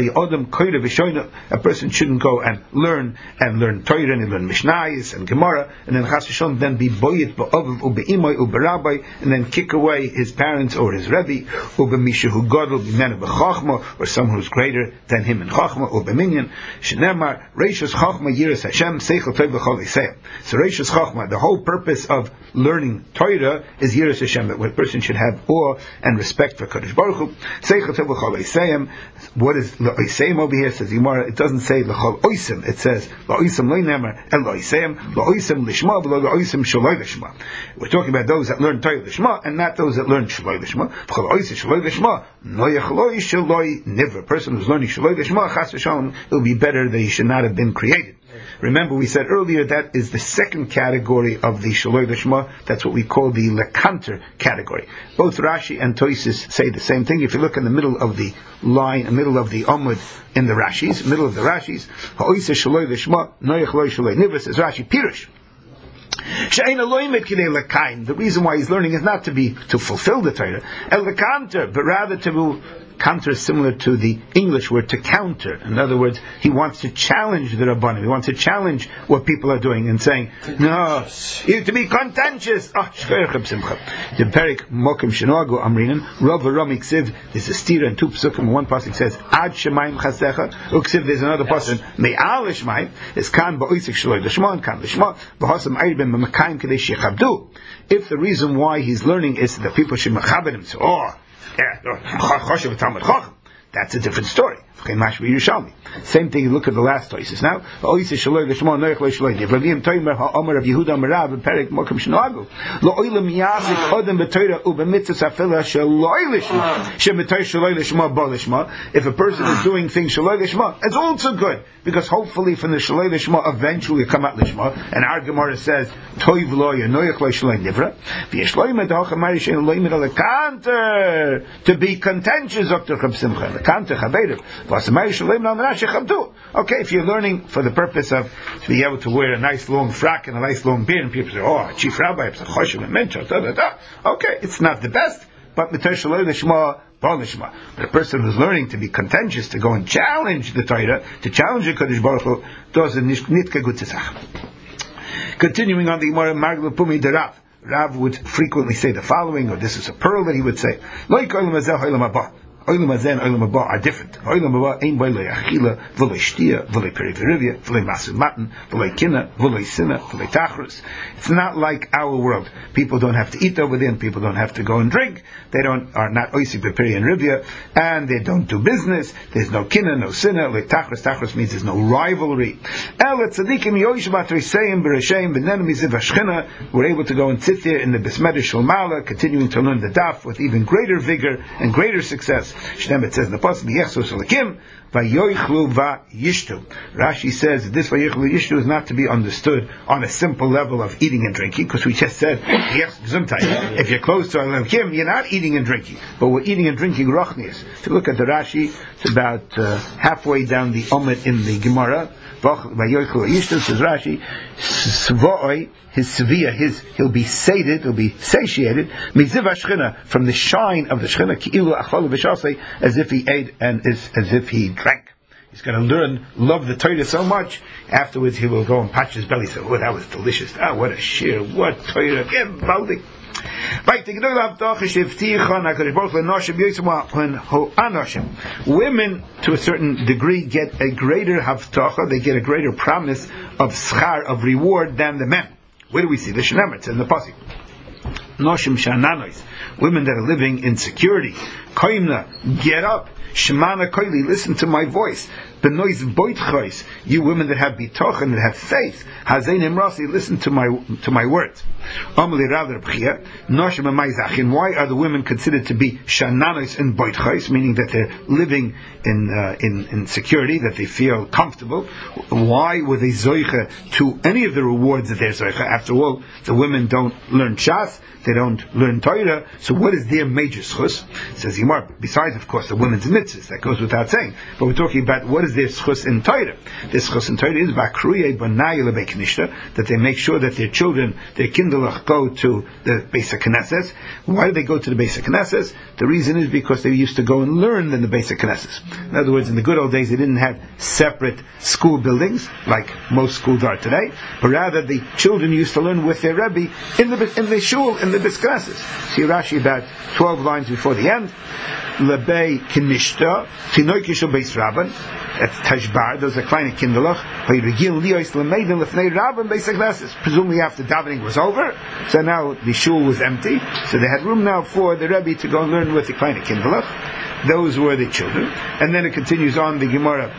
Speaker 1: A person shouldn't go and learn Torah and learn Mishnayos and Gemara and then Chas v'Shalom then be boyet ba'aviv u'be'imay u'berabbai and then kick away his parents or his Rebbe u'bemisha hu gadol b'mena b'chachma or someone who's greater than him in Chachma u'beminyan shenemar Reishus Chachma Yiras Hashem seichel tov v'chol yisayim. So Reishus Chachma, the whole purpose of learning Torah is Yiras Hashem, that a person should have awe and respect for Kadosh Baruch Hu. What is L'Oisayim over here? Says Gemara, it doesn't say L'Chol Oisim, it says L'Oisim Lo Nemer El L'Oisayim L'Oisim Lishma V'Lo L'Oisim Shaloi Lishma. We're talking about those that learn Torah Lishma and not those that learn Shaloi Lishma. V'Chol Oisim Shaloi Lishma Noyach Loi Shaloi Niver. A person who's learning Shaloi Lishma, Chas v'Shalom, it will be better that he should not have been created. Remember, we said earlier that is the second category of the Shaloi Lishma. That's what we call the Lekanter category. Both Rashi and Tosis say the same thing. If you look in the middle of the line, the middle of the Amud in the Rashis, middle of the Rashis, Ha'oisa Shaloi Lishma, Noyach Loi Shaloi Niver, says Rashi, Pirush. The reason why he's learning is not to fulfill the Torah, but rather to counter is similar to the English word to counter. In other words, he wants to challenge the Rabbanim. He wants to challenge what people are doing and saying, no, you have to be contentious. The Perik Mokim Shenoagu Amrinan, Rav Rami Ksiv, there's a stira and two psukim. One pasuk says, Ad Shemaim Chasecha, Uksiv, there's another pasuk, Me'al Shemaim, is Kan Ba'oisik Shaloi Lishma, and Kan Lishma, B'hasam Eirben B'makayim Kadesh Yechabdu. If the reason why he's learning is that people should machabed him, so, that's a different story. Same thing, you look at the last choices now. If a person is doing things Shaloi Lishma, it's also good, because hopefully from the Shaloi Lishma eventually come out Lishma, and our Gemara says Toiv Lo Yanoich Lo Shaloi Nivra to be contentious Dr. Chab Simcha okay, if you're learning for the purpose of to be able to wear a nice long frock and a nice long beard, and people say, oh, Chief Rabbi, okay, it's not the best, but but a person who's learning to be contentious, to go and challenge the Torah, to challenge the Kadosh Baruch Hu, does a nitke gut tzach. Continuing on the Gemara, Magla Pumi de Rav would frequently say the following, or this is a pearl that he would say, Oilam Hazen, Oilam Haba are different. Oilam Haba ain't v'lei achila, v'lei shtia, v'lei periferivia, v'lei masim matan, v'lei kina, v'lei sina, v'lei tachrus. It's not like our world. People don't have to eat over there, and people don't have to go and drink. They are not oisik b'peri and rivia, and they don't do business. There's no kina, no sina. V'lei tachrus, tachrus means there's no rivalry. El tzadikim yoyishvat reisayim b'resheim v'nenu miziv hashchina. We're able to go and sit there in the Besmedrish Shalmala, continuing to learn the daf with even greater vigor and greater success. Shnem, it says in the pasuk, "Yechsos Elakim vayoichlu vayishtu." Rashi says that this vayoichlu yishtu is not to be understood on a simple level of eating and drinking, because we just said if you're close to Elakim, you're not eating and drinking, but we're eating and drinking rochnias. If you look at the Rashi, it's about halfway down the Omet in the Gemara. Vayoichlu vayishtu, says Rashi, Svoi, his severe, he'll be sated, he'll be satiated, miziv hashchina, from the shine of the shchina, ki'ilu achol v'shasei, as if he ate and as if he drank. He's going to love the Torah so much. Afterwards, he will go and patch his belly. Say, "Oh, that was delicious! Ah, what a shear! What Torah! Get baldi." Women, to a certain degree, get a greater havtacha. They get a greater promise of schar, of reward, than the men. Where do we see the Shnemer? It's in the pasuk. Noshim Shananois, women that are living in security. Koimna, get up. Shemana Koili, listen to my voice. Benois Boitchois, you women that have bitochen, that have faith. Hazein Imrasi, listen to my words. Amli Rav Bchia, Noshim Amaizachin, why are the women considered to be Shananos and Boitchois, meaning that they're living in security, that they feel comfortable? Why were they Zoicha to any of the rewards that they're Zoicha? After all, the women don't learn Shas, they don't learn Torah, so what is their major schus? Says Yimar, besides of course the women's mitzvahs, that goes without saying, but we're talking about what is their schus in Torah. Their schus in Torah is Bakruye Banai Lebei Knishta, that they make sure that their children, their kindlech, go to the Beis HaKnesses. Why do they go to the Beis HaKnesses? The reason is because they used to go and learn in the Beis HaKnesses. In other words, in the good old days they didn't have separate school buildings like most schools are today, but rather the children used to learn with their Rebbe in the shul, in the Beis HaKnesses. See Rashi about 12 lines before the end. Lebei Knishta, Tinoikishu Beis Rabban, that's Tashbar, those are kleine kinderlach, Hayregil Liois Lemeidin Lefnei Rabban Beis HaKnesses. Presumably after davening was over, so now the shul was empty, so they had room now for the Rebbe to go and learn with the kleine kinderlach. Those were the children. And then it continues on the Gemara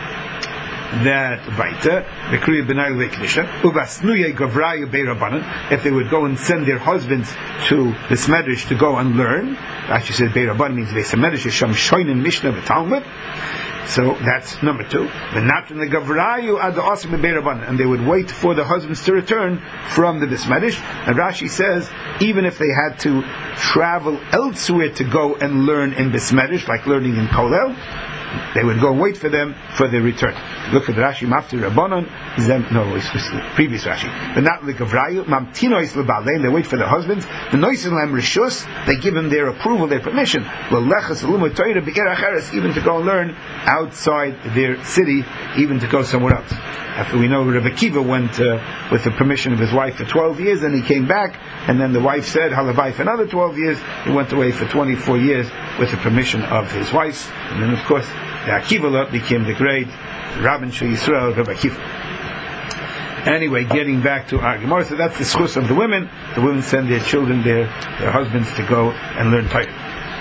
Speaker 1: that Vaita, the Kriya Benai Leknisha, Ubasnuye Gavrayu Beirabanan, if they would go and send their husbands to the Smedrish to go and learn. Actually says Beirabanan means Beis HaMedrash, Sham Shoinin Mishnah Talmud. So that's number 2. The Natran the Gavrayu ad Asim Beirabanan, and they would wait for the husbands to return from the Smedrish. And Rashi says, even if they had to travel elsewhere to go and learn in Besmedrish, like learning in Kolel, they would go and wait for them for their return. Look at Rashi, Mafti Rabbanon, no, it's previous Rashi. But not the Gavrayu, Mamtinois Lebalein, they wait for their husbands. The Noisin Lam Rishus, they give them their approval, their permission. Lelechas Lumut Torah Be'er Acheres, even to go and learn outside their city, even to go somewhere else. After we know Rebbe Kiva went with the permission of his wife for 12 years, and he came back, and then the wife said, Halavai for another 12 years, he went away for 24 years with the permission of his wife, and then of course, the Akiva became the great Rabban Shul Yisrael, Rebbe Kiva. Anyway, getting back to our Gemara, so that's the schus of the women. The women send their children, their husbands, to go and learn Torah.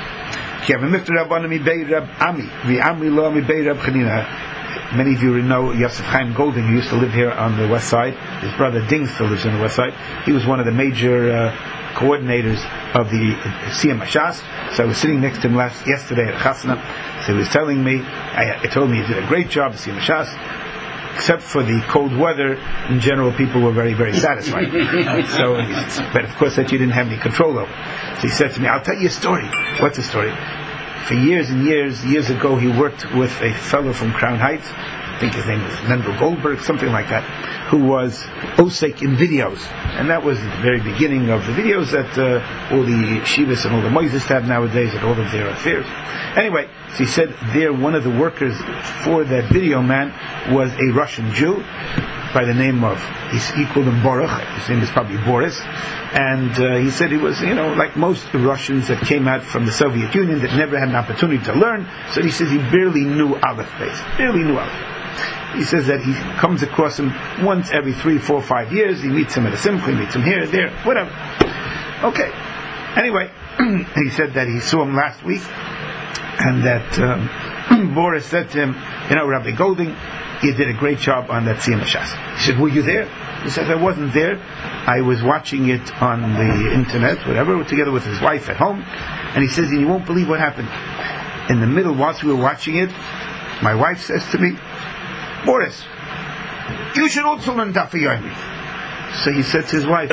Speaker 1: Many of you know Yosef Chaim Golding, who used to live here on the west side. His brother Ding still lives on the west side. He was one of the major coordinators of the Siyam Hashas. So I was sitting next to him yesterday at Chasna. So he was telling me, he told me he did a great job at Siyam Hashas. Except for the cold weather, in general, people were very, very satisfied. But of course, that you didn't have any control over. So he said to me, "I'll tell you a story." What's the story? For years and years ago, he worked with a fellow from Crown Heights. I think his name was Mendel Goldberg, something like that, who was Osek in videos. And that was the very beginning of the videos that all the Shivas and all the Moises have nowadays, and all of their affairs. Anyway, so he said there one of the workers for that video man was a Russian Jew by the name of, he called him Baruch, his name is probably Boris, and he said he was, like most Russians that came out from the Soviet Union that never had an opportunity to learn, so he says he barely knew Aleph Beis, barely knew Aleph. He says that he comes across him once every 3, 4, 5 years, he meets him at a simcha, he meets him here, there, whatever. Okay. Anyway, he said that he saw him last week, and that Boris said to him, Rabbi Golding, you did a great job on that Siyam Hashas. He said, were you there? He says, I wasn't there. I was watching it on the internet, whatever, together with his wife at home. And he says, and you won't believe what happened. In the middle, whilst we were watching it, my wife says to me, Boris, you should also learn Daf Yomi. So he said to his wife,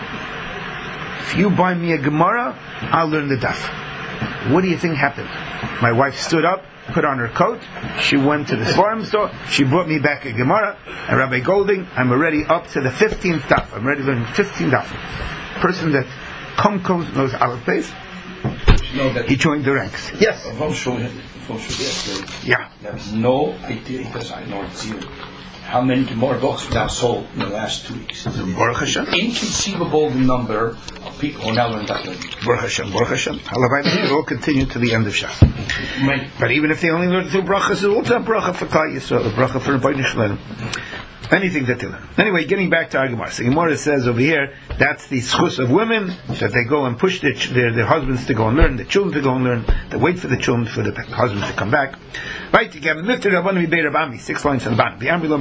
Speaker 1: if you buy me a Gemara, I'll learn the Daf. What do you think happened? My wife stood up, put on her coat, she went to the Svarim store, she brought me back a Gemara, and Rabbi Golding, I'm already up to the 15th Daf. I'm ready to learn 15 Daf. Person that knows Aleph Beis, he joined the ranks. Yes. Yeah.
Speaker 6: There is no idea, because I know it's you, how many Gemara books now sold in the last 2 weeks.
Speaker 1: Baruch Hashem.
Speaker 6: Inconceivable the number of people who now learn that language.
Speaker 1: Baruch Hashem, Baruch Hashem. Halavai will continue to the end of Shas. But even if they only learn 2 brachas, it's also a bracha for Klal Yisrael, a bracha for Rebbeinu Shalom. Anything that they learn. Anyway, getting back to our Gemara. So Gemara says over here, that's the schus of women, that they go and push their husbands to go and learn, the children to go and learn, they wait for the children, for the husbands to come back. Right, you have 6 lines on the bottom.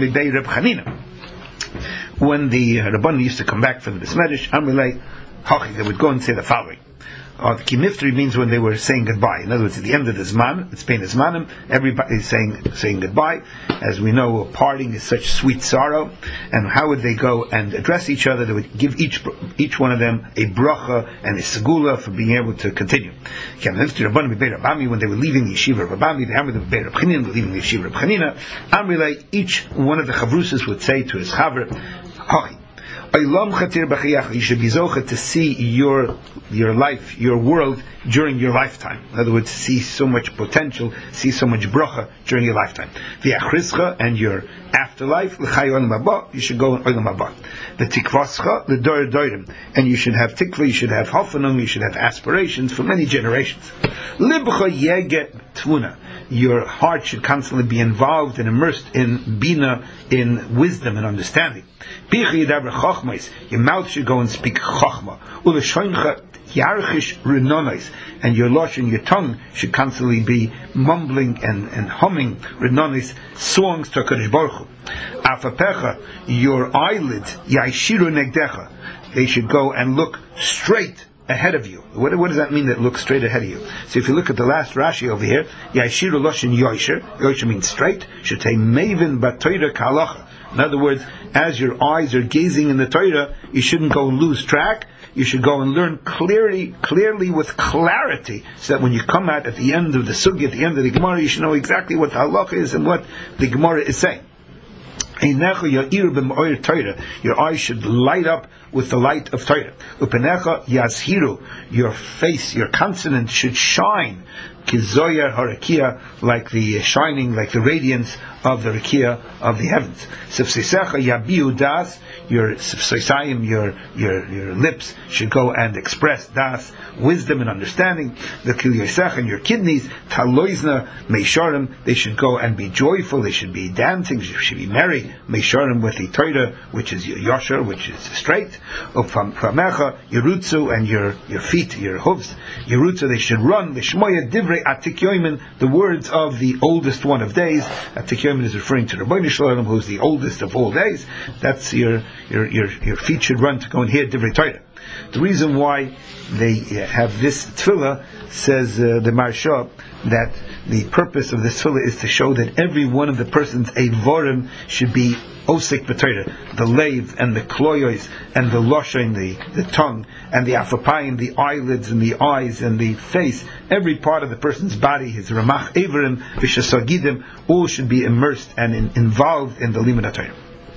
Speaker 1: When the Rabbanan used to come back from the Bismedish, they would go and say the following. The Kimiftri means when they were saying goodbye. In other words, at the end of the Zman, it's Pein Zmanim, everybody is saying goodbye. As we know, parting is such sweet sorrow. And how would they go and address each other? They would give each one of them a bracha and a segula for being able to continue. When they were leaving the yeshiva of Rabami, leaving the yeshiva of Chanina, each one of the chavrusas would say to his chaver, you should be zocha to see your life, your world during your lifetime. In other words, see so much potential, see so much bracha during your lifetime. V'achrischa, and your afterlife, l'chay olam haba, you should go in olam haba. The tikvascha, the dor dorim, and you should have tikva, you should have hofanum, you should have aspirations for many generations. Libcha yeget tvuna, your heart should constantly be involved and immersed in bina, in wisdom and understanding. Your mouth should go and speak chachma. And your lashon, your tongue, should constantly be mumbling and humming renonis, songs to HaKadosh Baruch Hu. Afapecha, your eyelids, yaishiru negdecha, they should go and look straight ahead of you. What does that mean, that look straight ahead of you? So if you look at the last Rashi over here, yaishiru lashon yosher, yosher means straight, should say mevin batoira kalacha. In other words, as your eyes are gazing in the Torah, you shouldn't go and lose track. You should go and learn clearly with clarity, so that when you come out at the end of the sugya, at the end of the Gemara, you should know exactly what the halacha is and what the Gemara is saying. Your eyes should light up with the light of Torah. Your face, your consonant should shine. Kizoyar harakia, like the shining, like the radiance of the rakia of the heavens. Sifseisecha yabiu das, your sifseisayim, your lips should go and express das, wisdom and understanding. The kilyosecha, and your kidneys, taloizna meisharim, they should go and be joyful, they should be dancing, they should be merry, meisharim, with the Torah, which is yosher, which is straight. Ufamecha, yerutzu, and your feet, your hooves, yerutzu, they should run, lishmoya divrei Atik Yomin, the words of the oldest one of days. Atik Yomin is referring to Rabbeinu Shalom, who's the oldest of all days. That's your feet should run to go and hear Divrei Torah. The reason why they have this tefillah, says the Maharsha, that the purpose of this tefillah is to show that every one of the person's eivorim should be osik b'Torah, the leiv and the kloyos and the loshain, the tongue, and the afapayim, the eyelids and the eyes and the face, every part of the person's body, his ramach eivorim, v'shasagidim, all should be immersed and involved in the limud HaTorah.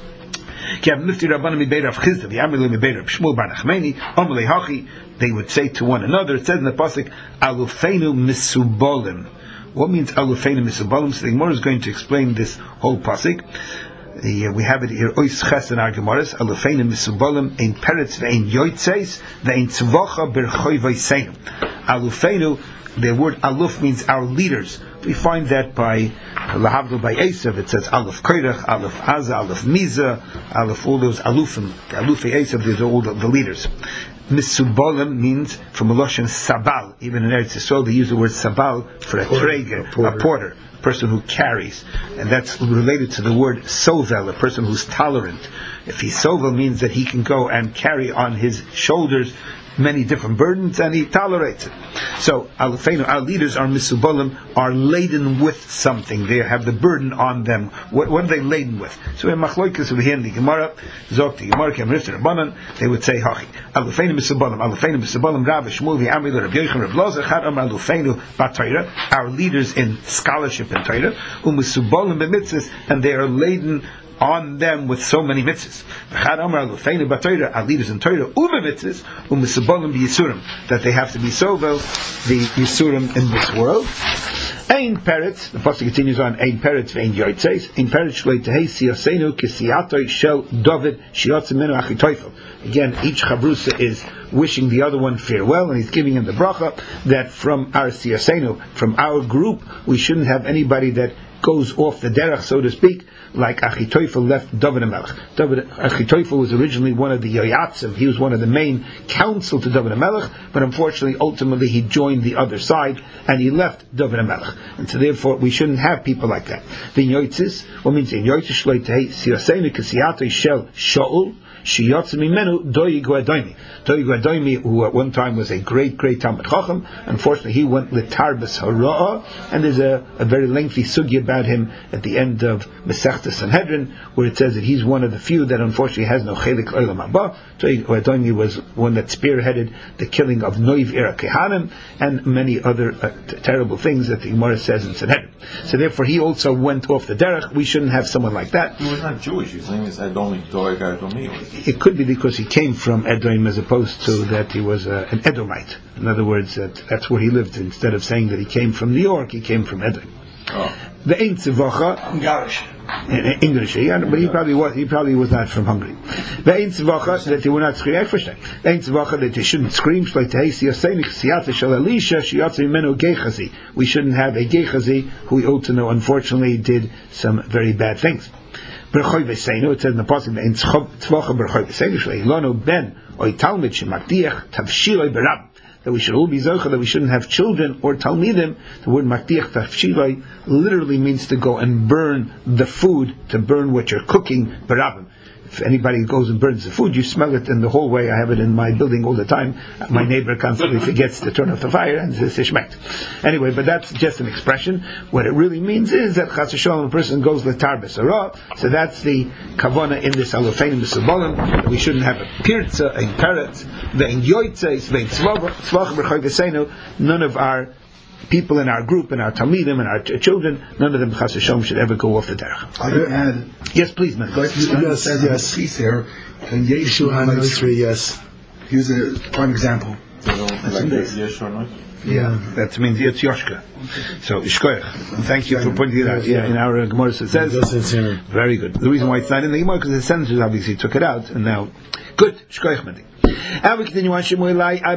Speaker 1: They would say to one another, it says in the pasuk, alufeinu misubolim. What means alufeinu misubolim? So the Gemara is going to explain this whole pasuk. We have it here, ois ches in our Gemaras, alufeinu misubolim, ein peretz ve'ein yoitzeis, ve'ein tzvocha berchoy v'yseinu. Alufeinu, the word aluf means our leaders. We find that by Lahavdil by Esav, it says Aluf Koirach, Aluf Aza, Aluf Miza, Aluf, all those Alufim, the Alufei Esav, these are all the leaders. Misubolim means from a Lashon Sabal. Even in Eretz Yisrael they use the word Sabal for a treger, a porter, a person who carries. And that's related to the word Sovel, a person who's tolerant. If he's Sovel, means that he can go and carry on his shoulders many different burdens, and he tolerates it. So, our leaders are misubolim, are laden with something. They have the burden on them. What are they laden with? So, in Machloikas over here in the Gemara, Zokti Gemara, Kemrifter Rabbanan, they would say, Hachi, alufeinu misubolim, Rav Shmuel, V'amri, Rav Yochanan, Rav Lozer, Chad Amar alufeinu b'Torah, our leaders in scholarship and Torah, umisubolim b'mitzvahs, and they are laden on them with so many mitzvahs. Our leaders in Torah, that they have to be sovel, the yisurim in this world. Ein peretz, the pasuk continues on, ein peretz ve'ein yoitzeis, ein peretz shloi tehei siyasenu kisiyatoi shel David shiyotzim menu achitoifel. Again, each chavrusa is wishing the other one farewell, and he's giving him the bracha that from our siyasenu, from our group, we shouldn't have anybody that goes off the derech, so to speak, like Achitophel left David HaMelech. Achitophel was originally one of the Yoyatzim. He was one of the main counsel to David HaMelech, but unfortunately, ultimately, he joined the other side, and he left David HaMelech. And so therefore, we shouldn't have people like that. The Yoitzis, what means in Yoitzis Shleitei, Siyasenu Kasiyato Shel Shaul, Shiyatz Mimenu Doeg Adoimi. Doeg Adoimi, who at one time was a great Talmud Chacham, unfortunately he went Litarbas Hara'ah, and there's a very lengthy sugi about him at the end of Masechta Sanhedrin, where it says that he's one of the few that unfortunately has no Chelik Olam Haba. Doeg Adoimi was one that spearheaded the killing of Noiv Era Kehanim, and many other terrible things that the Gemara says in Sanhedrin. So therefore he also went off the derech. We shouldn't have someone like that.
Speaker 5: He was not Jewish, you're saying it's Adomi, Doeg Adomi.
Speaker 1: It could be because he came from Edom as opposed to that he was an Edomite. In other words, that's where he lived. Instead of saying that he came from New York, he came from Edom. The Ein Tzvacha, English, yeah, but he probably was not from Hungary. The Ein Tzvacha, that they were not screaming. The Ein Tzvacha, that they shouldn't scream. We shouldn't have a Gechazi who we ought to know unfortunately did some very bad things. It says in the pasuk that we should all be zocha, that we shouldn't have children or talmidim. The word makdiach tafshilai literally means to go and burn the food, to burn what you're cooking. Barabim. If anybody goes and burns the food, you smell it in the hallway. I have it in my building all the time. My neighbor constantly forgets to turn off the fire, and it's shmekt. Anyway, but that's just an expression. What it really means is that chas v'sholom, a person goes letar b'sarah. So that's the kavana in this alufeinim b'sabolim. We shouldn't have a pirza, a parrot, ve'in yoytzeis, ve'in tzvach b'rchoy v'seinu. None of our people in our group, in our talmidim, and our children, none of them chas v'sholom should ever go off the derech.
Speaker 7: I can add.
Speaker 1: Yes, please, man.
Speaker 7: Yes. Piece there, and Yeshu HaNotzri, yes. He was a prime example.
Speaker 1: Yeah, that means it's Yoshka. So, Ishkoyach. Thank you for pointing it out. Yeah, in our Gemara it says. Very good. The reason why it's not in the Gemara, because the senators obviously took it out, and now, good. Ishkoyach, Medi. And we continue on. Listen to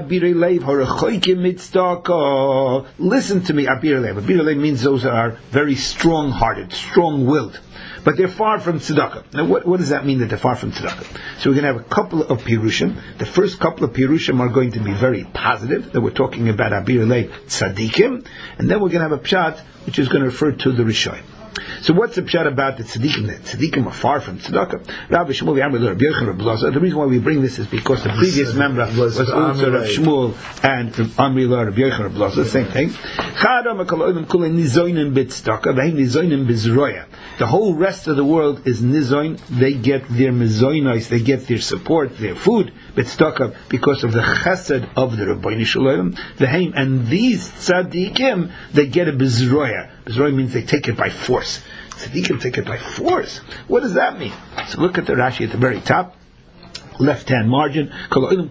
Speaker 1: me, Abir Lev. Abir Lev means those that are very strong-hearted, strong-willed. But they're far from tzedakah. Now, what does that mean that they're far from tzedakah? So we're going to have a couple of pirushim. The first couple of pirushim are going to be very positive, that we're talking about Abir Lev tzadikim, and then we're going to have a pshat, which is going to refer to the Rishon. So what's the pshat about the tzaddikim? The tzaddikim are far from tzedakah. The reason why we bring this is because the previous member was also Rav Shmuel and Amri Rav Yochanan Rav Blaza, the same thing. The whole rest of the world is nizoin. They get their mizoinos, they get their support, their food, b'tzedakah, because of the chesed of the Rabbeinu Shalom. And these tzaddikim, they get a bizroya. Bizroya means they take it by force. Tzaddikim take it by force. What does that mean? So look at the Rashi at the very top, left-hand margin. Kadosh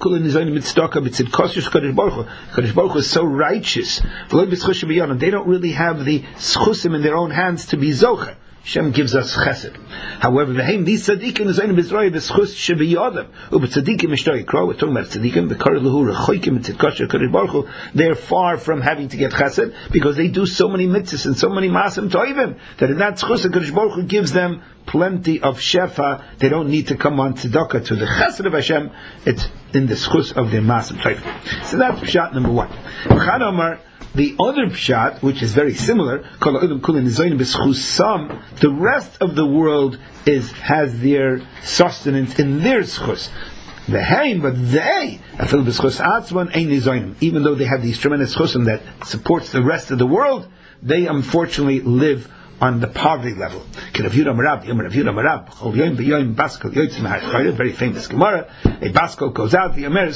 Speaker 1: Baruch Hu is so righteous. They don't really have the schusim in their own hands to be zocher. Hashem gives us chesed. However, these tzaddikim is only bizroya b'schus shebiyadam. U'b'tzaddikim ishtoi kro. We're talking about tzaddikim. The kar lehu rechoikim tzidkasher kadosh baruch Hu. They're far from having to get chesed because they do so many mitzvahs and so many masim toivim that in that schus kadosh baruch Hu gives them plenty of shefa. They don't need to come on tzedakah to the chesed of Hashem. It's in the schus of their masim toivim. So that's pshat number one. The other pshat, which is very similar, the rest of the world has their sustenance in their schus. But they, even though they have these tremendous chusim that supports the rest of the world, they unfortunately live on the poverty level. Very famous Gemara. A Basko goes out, the Amer is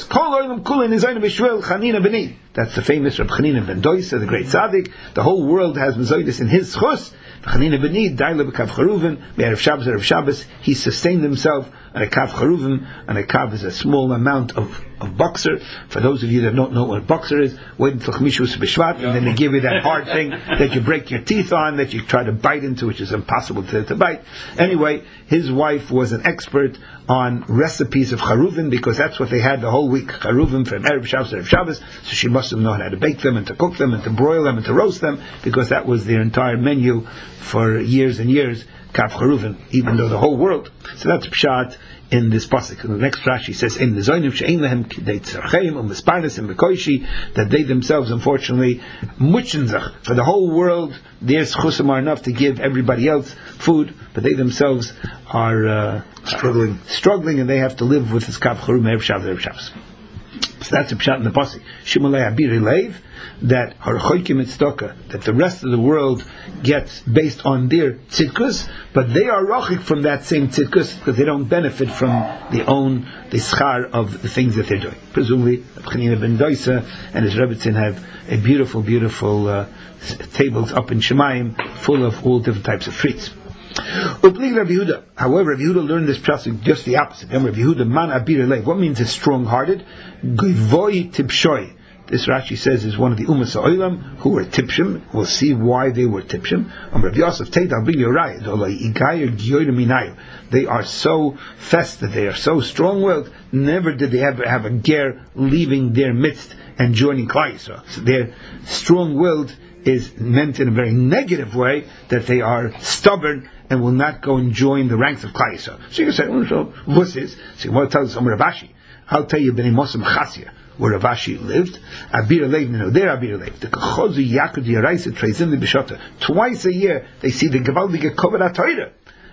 Speaker 1: that's the famous Reb Chanina ben Doisa, the great tzaddik. The whole world has Mezoidis in his chus. Chanina ben Daila b'kav charuvim, Erev Shabbos, he sustained himself on a kav charuvim, and a kav is a small amount of boxer. For those of you that don't know what boxer is, wait until Chmishus B'Shvat, and then they give you that hard thing that you break your teeth on, that you try to bite into, which is impossible to bite. Anyway, his wife was an expert on recipes of charuvim, because that's what they had the whole week, charuvim from Erev Shabbos to Erev Shabbos, so she must have known how to bake them, and to cook them, and to broil them, and to roast them, because that was their entire menu for years and years, Kaf Charuvin, even though the whole world. So that's pshat in this pasuk. And the next Rashi says, "In the zonim she'ein lehem kidei tzarcheim u'misparnesim v'koishi," that they themselves, unfortunately, mutzenzach for the whole world. Their schusim are enough to give everybody else food, but they themselves are struggling, and they have to live with this Kaf Charuv erev Shabbos. So that's a pshat in the pasuk. Shimalei abiri leiv, that harchoikim etzedakah, that the rest of the world gets based on their tzidkus, but they are rachik from that same tzidkus because they don't benefit from the schar of the things that they're doing. Presumably, Chanina ben Doisa and his Rebbetzin have a beautiful tables up in Shemayim full of all different types of fruits. However, Rabbi Yehuda learned this pshat just the opposite. Rabbi Yehuda man abir leiv. What means is strong-hearted? Givoi tipshoi. This Rashi says is one of the Umas Ha'olam who were tipshim. We'll see why they were tipshim. Rabbi Yosef Tate, I'll bring you a raya. They are so festive, they are so strong-willed. Never did they ever have a ger leaving their midst and joining Klal Yisrael. So their strong-willed is meant in a very negative way, that they are stubborn and will not go and join the ranks of Klal Yisrael. So you can say, what's this? So you want to tell us Rav Ashi? I'll tell you Bnei Moshe Chasya, where Rav Ashi lived. Abir Leiv, there Abir Leiv. The Kachozu Yakud Yaraisa Treizim the Bishota. Twice a year they see the Gevaldige Koved HaTorah.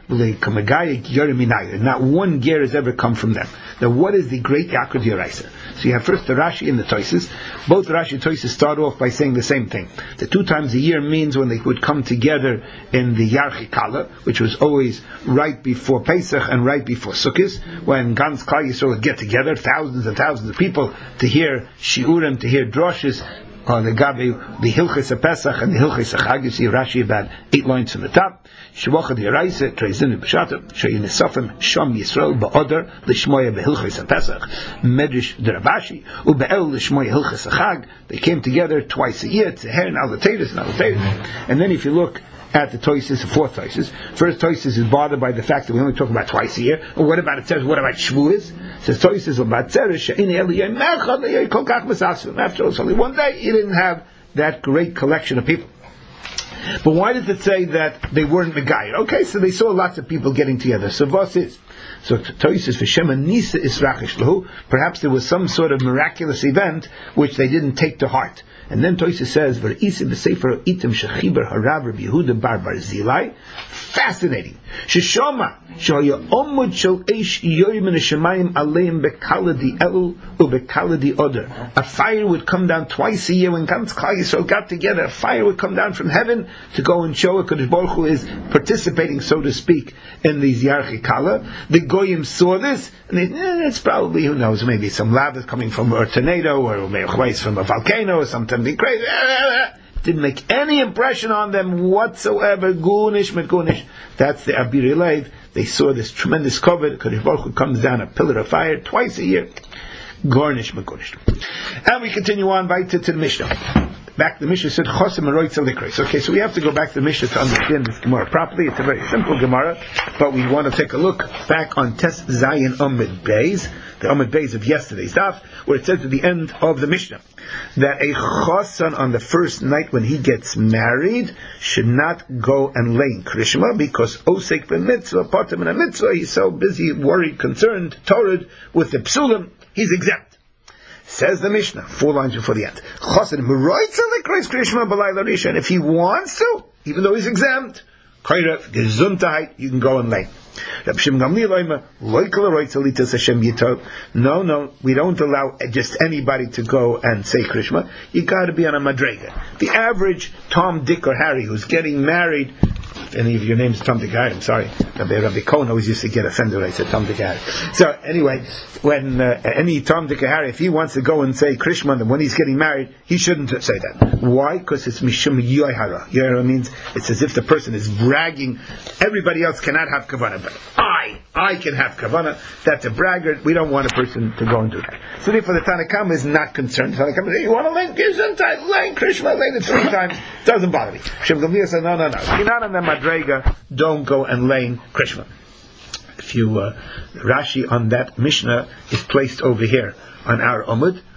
Speaker 1: Not one ger has ever come from them. Now, what is the great Yaakov Yeraisa? So you have first the Rashi and the Toises. Both Rashi and Toises start off by saying the same thing. The 2 times a year means when they would come together in the Yarchi Kala, which was always right before Pesach and right before Sukkot, when Gans Klal Yisrael would get together, thousands and thousands of people, to hear Shiurim, to hear Droshes, on the Gabi, the Hilchis Pesach and the Hilchis Chag. You see Rashi about 8 lines from the top. Shvocha D'Oraisa, Treizin B'Shatim, Sheyin Esofim, Sham Yisrael Ba'odar, L'Shmoya B'Hilchis Pesach, Medrash D'Ravashi, U'Be'el L'Shmoya Hilchis Chag. They came together twice a year, Tzeher and Alateris and Alateris. And then if you look at the Toises, the 4th Toises. First Toises is bothered by the fact that we only talk about twice a year. Or what about it says? What about Shavuos? It says Toises about Tzeresh. After all, it's only one day. You didn't have that great collection of people. But why does it say that they weren't Megayir? Okay, so they saw lots of people getting together. So what is? So Toises v'Shema Nisa Israchish Lahu. Perhaps there was some sort of miraculous event which they didn't take to heart. And then Toysa says, "V'reisi b'sefer itim shechiber harav Rabbi Yehuda bar Barzilai." Fascinating. Sheshoma shehaya omud shel eish yoyim min hashemayim aleim bekaladi elul ubekaladi oder. A fire would come down twice a year when Klal Yisrael got together. A fire would come down from heaven to go and show HaKadosh Baruch Hu is participating, so to speak, in these Yarchi Kala. The Goyim saw this, and it's probably, who knows, maybe some lava coming from a tornado, or maybe from a volcano, or something crazy. Didn't make any impression on them whatsoever. Gunish metgunish. That's the Abir Leiv. They saw this tremendous covet. Kadosh Baruch Hu comes down a pillar of fire twice a year. Gornish metgunish. And we continue on right to the Mishnah. Back to the Mishnah said Chosim Aroitza Likreis. Okay, so we have to go back to the Mishnah to understand this Gemara properly. It's a very simple Gemara, but we want to take a look back on Tes Zayin Amud Beis, the Amud Beis of yesterday's daf, where it says at the end of the Mishnah that a chosan on the first night when he gets married should not go and lay in Krishma, because osek b'mitzvah, potem in a mitzvah, he's so busy, worried, concerned, torrid with the psulim, he's exempt. Says the Mishnah, 4 lines before the end. And if he wants to, even though he's exempt, you can go and lay. No, we don't allow just anybody to go and say Krishma. You got to be on a madrega. The average Tom, Dick, or Harry who's getting married. If any of your names Tom, Dick, Harry, I'm sorry. Rabbi Cohen always used to get offended when I said Tom, Dick, Harry. So anyway, when any Tom, Dick, or Harry, if he wants to go and say Krishma, then when he's getting married, he shouldn't say that. Why? Because it's mishum yoyhara. Yoyhara means it's as if the person is bragging. Everybody else cannot have kavanah, but I can have kavanah. That's a braggart. We don't want a person to go and do that. So therefore the Tanakam is not concerned. The Tanakam says, you want to lay Gesundheit, lay Krishma, lay it 3 times. Doesn't bother me. Shem Gamliel says, no. If you're not on the madrega, don't go and lay Krishma. If you, Rashi on that Mishnah is placed over here on our Amud,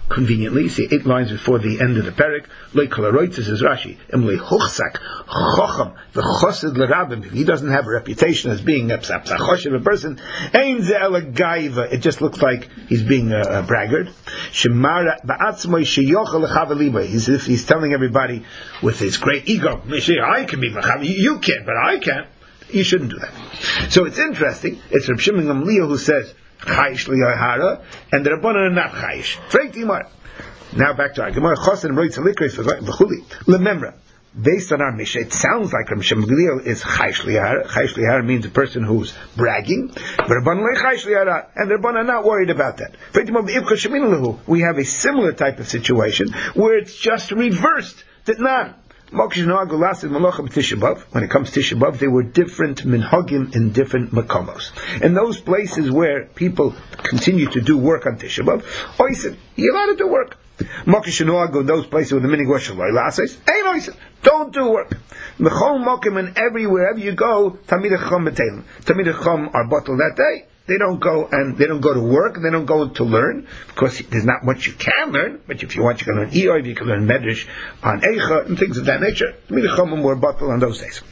Speaker 1: conveniently, you see 8 lines before the end of the parak, Loi Kalaroitzis is Rashi, Emlei Huchsak, Chocham, the Chosid L'Rabim, if he doesn't have a reputation as being a Psachoshev, a person, Ein Ze Ela Gaiva, it just looks like he's being a braggart. Shemara Ba'atzmoi Sheyochel L'Chava Liba, he's telling everybody with his great ego, I can be L'Chava, you can't, but I can. You shouldn't do that. So it's interesting, it's Reb Shimon Gamliel who says, Chayish liyahara, and the Rabbanan are not chayish. Frank Dimar. Now back to our Gemara. Chosin roitz alikris v'chuli. Lememra. Based on our Mishnah, it sounds like Reb Shimon Gamliel is chayish liyahara. Chayish liyahara means a person who's bragging. But Rabbanan le chayish liyahara, and the Rabbanan are not worried about that. Frank Dimar b'ivcha shemin lehu. We have a similar type of situation where it's just reversed. That not. When it comes to Tisha B'Av, they were different minhagim in different makomos. In those places where people continue to do work on Tisha B'Av, oisin, you're allowed to do work. In those places where the minig was shaloi lases, ain't oisin, don't do work. Mechol mokim, and wherever you go, Tamid Chacham b'teilim. Tamid Chacham are bottled that day. They don't go to work, and they don't go to learn, because there's not much you can learn, but if you want, you can learn Eoiv, you can learn Medrash on Eicha, and things of that nature. Midachom were bottled on those days.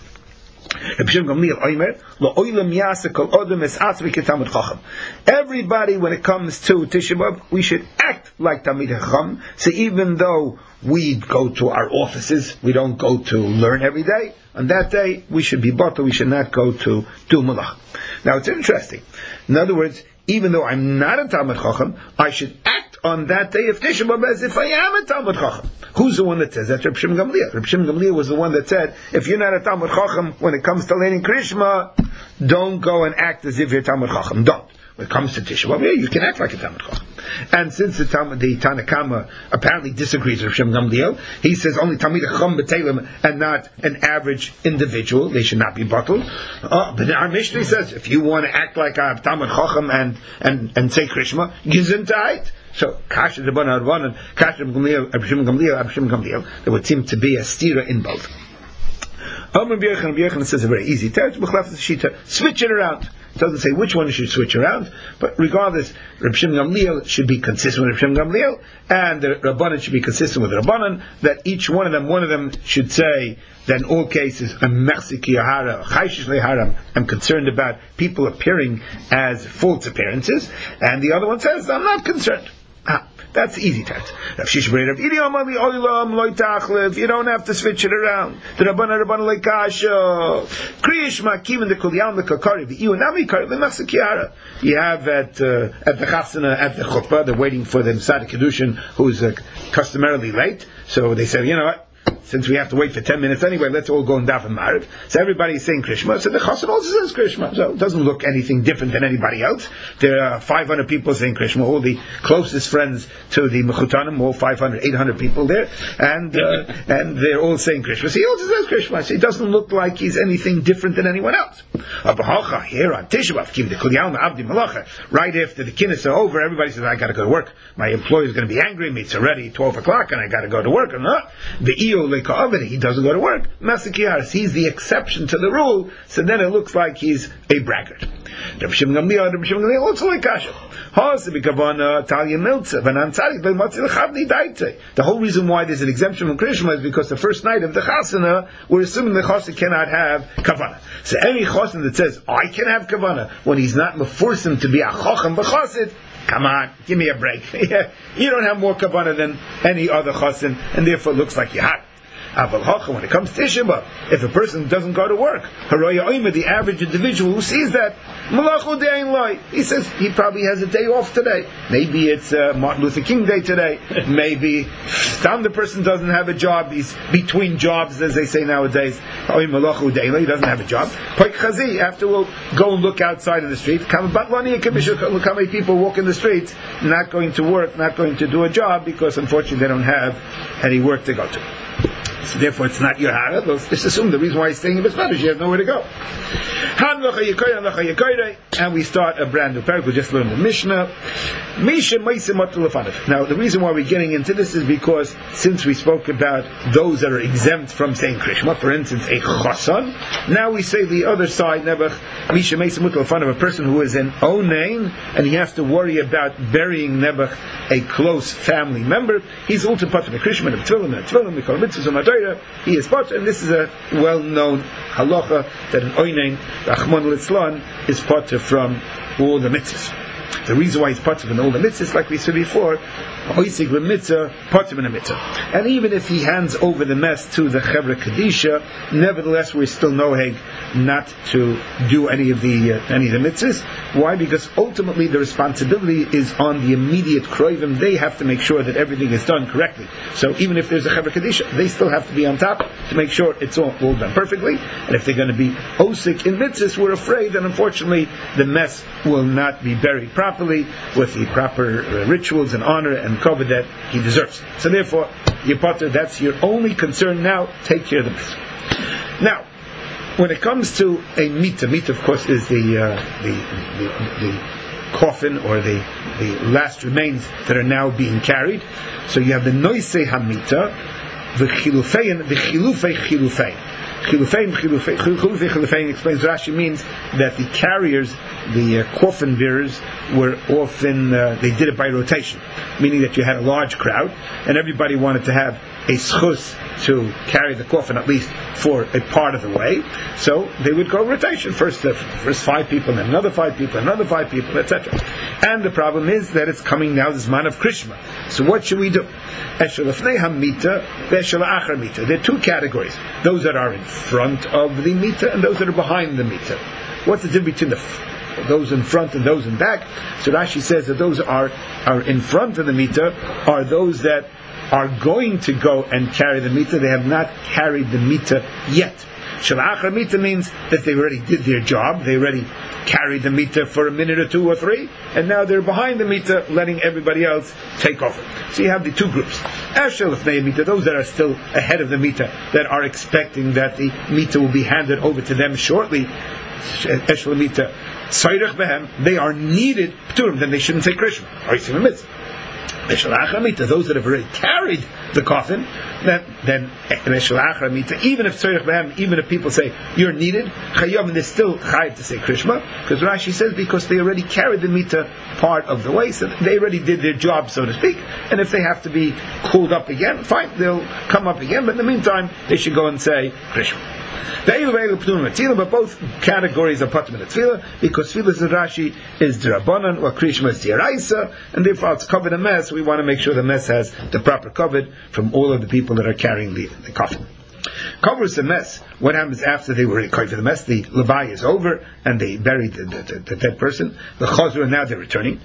Speaker 1: Everybody, when it comes to Tisha B'Av, we should act like Tamid Chacham. So even though we go to our offices, we don't go to learn every day. On that day, we should be bottled. We should not go to do malach. Now it's interesting. In other words, even though I'm not a Talmid Chacham, I should act on that day of Tisha B'Av as if I am a Talmid Chacham. Who's the one that says that? Reb Shimon Gamliel. Reb Shimon Gamliel was the one that said, if you're not a Talmid Chacham, when it comes to learning Krishma, don't go and act as if you're a Talmid Chacham. Don't. When it comes to Tisha B'Av, you can act like a Talmid Chacham. And since the Tanna Kama apparently disagrees with Reb Shimon Gamliel, he says only Talmid Chacham b'Teilim and not an average individual. They should not be bottled. But our Mishnah says, if you want to act like a Talmid Chacham and say Krishma, Gesundheit. So, Kasha Rabbanan Rabbanan, Kasha Reb Shimon Gamliel, there would seem to be a stira in both. Rabbi Yochanan says a very easy teretz. Switch it around. It doesn't say which one you should switch around, but regardless, Reb Shimon Gamliel should be consistent with Reb Shimon Gamliel, and the Rabbanan should be consistent with the Rabbanan, that each one of them should say that in all cases, I'm concerned about people appearing as false appearances, and the other one says, I'm not concerned. That's the easy text. You don't have to switch it around. The Rabbanan Leikasha. Kriyishma Kim the Kulyam the Kakari the Iunami Kari the Masakiara. You have at the Chasana, at the Chuppah, they're waiting for the Msad Kedushin, who's customarily late. So they say, you know what? Since we have to wait for 10 minutes anyway, let's all go and daven Mariv. So everybody's saying Krishma. So the Chassan also says Krishma. So it doesn't look anything different than anybody else. There are 500 people saying Krishma, all the closest friends to the Mechutanim, all 500, 800 people there, and they're all saying Krishma. So he also says Krishma. So it doesn't look like he's anything different than anyone else. Here on Tisha B'Av, right after the kinnis are over, everybody says, I got to go to work. My employer is going to be angry. It's already 12 o'clock and I got to go to work. He doesn't go to work. Masakiyaris, he's the exception to the rule, so then it looks like he's a braggart. Reb Shimon Gamliel also like kasha. The whole reason why there's an exemption from Krishma is because the first night of the Chasana, we're assuming the Chasana cannot have Kavana. So any Chasana that says, I can have Kavana, when he's not forcing to be a Chacham b'Chasid, come on, give me a break. You don't have more Kavanah than any other Chassan, and therefore it looks like you have. When it comes to Tisha B'Av, if a person doesn't go to work, the average individual who sees that, he says he probably has a day off today. Maybe it's Martin Luther King Day today. Maybe the person doesn't have a job. He's between jobs, as they say nowadays. He doesn't have a job. After we'll go and look outside in the street. Look how many people walk in the streets, not going to work, not going to do a job, because unfortunately they don't have any work to go to. So therefore it's not your hara. Let's assume the reason why he's staying in Bismadish, he has nowhere to go. And we start a brand new parak. We just learned the Mishnah. Now, the reason why we're getting into this is because since we spoke about those that are exempt from saying Krishma, for instance, a Chasan, now we say the other side, Nebuch, Misha Meisa Mutal of a person who is an Onain, and he has to worry about burying Nebuch, a close family member. He's also part of the Krishma, and Tfilim, we call mitzvahs on Madoira. He is part, and this is a well-known halacha that an Onain, Rachmon Litzlan, is part from all the mitzvahs. The reason why he's part of all the mitzvahs, like we said before, oisig b'mitzvah, part of a mitzvah. And even if he hands over the mess to the Chevra Kadisha, nevertheless we're still noheg not to do any of the mitzvahs. Why? Because ultimately the responsibility is on the immediate kroivim. They have to make sure that everything is done correctly. So even if there's a Chevra Kadisha, they still have to be on top to make sure it's all done perfectly. And if they're going to be osik in mitzvahs, we're afraid that unfortunately the mess will not be buried properly with the proper rituals and honor and cover that he deserves. So therefore, your potter, that's your only concern now. Take care of the mess. Now, when it comes to a mita of course is the coffin or the last remains that are now being carried. So you have the noisei hamita, the chilufei and the chilufei. Chilufei explains Rashi means that the carriers, the coffin bearers, were often they did it by rotation, meaning that you had a large crowd and everybody wanted to have a schus to carry the coffin at least for a part of the way. So they would go rotation, first 5 people, then another 5 people, another 5 people, etc. And the problem is that it's coming now this man of Krishma. So what should we do? There are 2 categories: those that are in front of the mita and those that are behind the mita. What's the difference between those in front and those in back? So Rashi says that those are in front of the mita are those that are going to go and carry the mita. They have not carried the mita yet. Shalachar mita means that they already did their job. They already carried the mita for a minute or 2 or 3, and now they're behind the mita, letting everybody else take over. So you have the 2 groups. Ashelefnei mita, those that are still ahead of the mita, that are expecting that the mita will be handed over to them shortly. Eshel mita, tzarich behem, they are needed pturim, then they shouldn't say Krishma. Oisim mitzvah. Those that have already carried the coffin, then even if even if people say you're needed, they're still chayav to say Krishma, because Rashi says because they already carried the mita part of the way, so they already did their job, so to speak. And if they have to be called up again, fine, they'll come up again. But in the meantime, they should go and say Krishma. But both categories are patur min tefillah, because tefillah in Rashi is d'Rabbanan or Krishma is d'Oraisa, and therefore it's covered a mess. We want to make sure the mess has the proper covered from all of the people that are carrying the coffin. Covers the mess. What happens after they were carried for the mess? The levai is over and they buried the dead person. The chazur, now they're returning.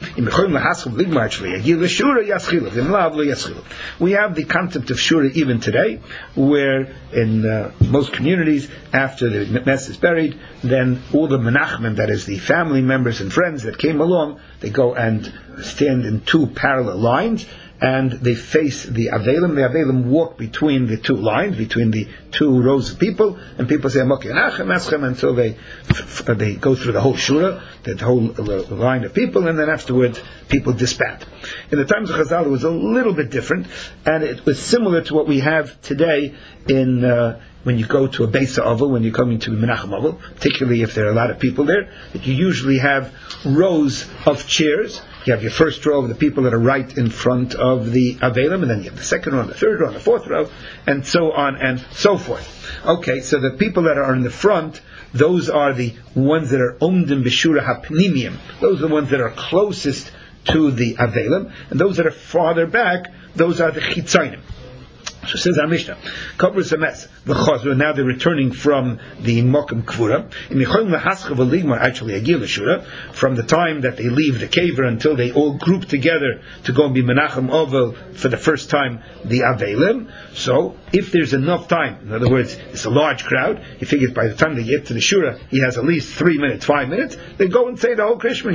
Speaker 1: We have the concept of shura even today, where in most communities, after the mess is buried, then all the menachmen, that is the family members and friends that came along, they go and stand in 2 parallel lines, and they face the Avelim. The Avelim walk between the 2 lines, between the 2 rows of people, and people say until they go through the whole shura, the whole line of people, and then afterwards people disband. In the times of Chazal, it was a little bit different, and it was similar to what we have today in when you go to a Beis Ha'Ovel, when you're coming to Menachem Ovel, particularly if there are a lot of people there, that you usually have rows of chairs. You have your first row of the people that are right in front of the Avelim, and then you have the second row, and the third row, and the fourth row, and so on and so forth. Okay, so the people that are in the front, those are the ones that are omdim b'shura hapnimiyim. Those are the ones that are closest to the Avelim, and those that are farther back, those are the chitzayim. So says our Mishnah, covers a mess. The chazur, now they're returning from the Mokum Kvura. Actually, Agil Shura, from the time that they leave the caver until they all group together to go and be Menachem Ovel for the first time, the Avelim. So, if there's enough time, in other words, it's a large crowd, he figures by the time they get to the Shura, he has at least 3 minutes, 5 minutes, they go and say the whole Krishma,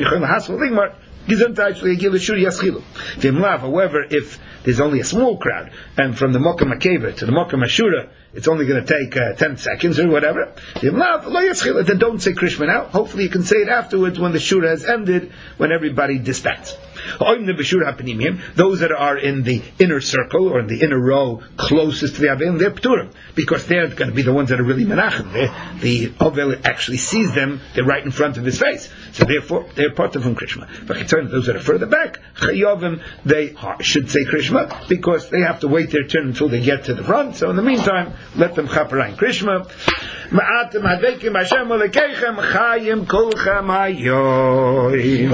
Speaker 1: however, if there's only a small crowd, and from the Mokum HaKever to the Mokum HaShura it's only going to take 10 seconds or whatever. Then don't say Krishma now. Hopefully you can say it afterwards when the shura has ended, when everybody disbats. Those that are in the inner circle or in the inner row closest to the Avelim, they're Pturim, because they're going to be the ones that are really Menachem. The Avel actually sees them, they're right in front of his face. So therefore, they're part of him Krishma. But those that are further back, Chayovim, they should say Krishma, because they have to wait their turn until they get to the front. So in the meantime, let them Chaparayim Krishma. Ma'atem Hadvekim Hashem Olekechem Chayim Kolchem Hayoim.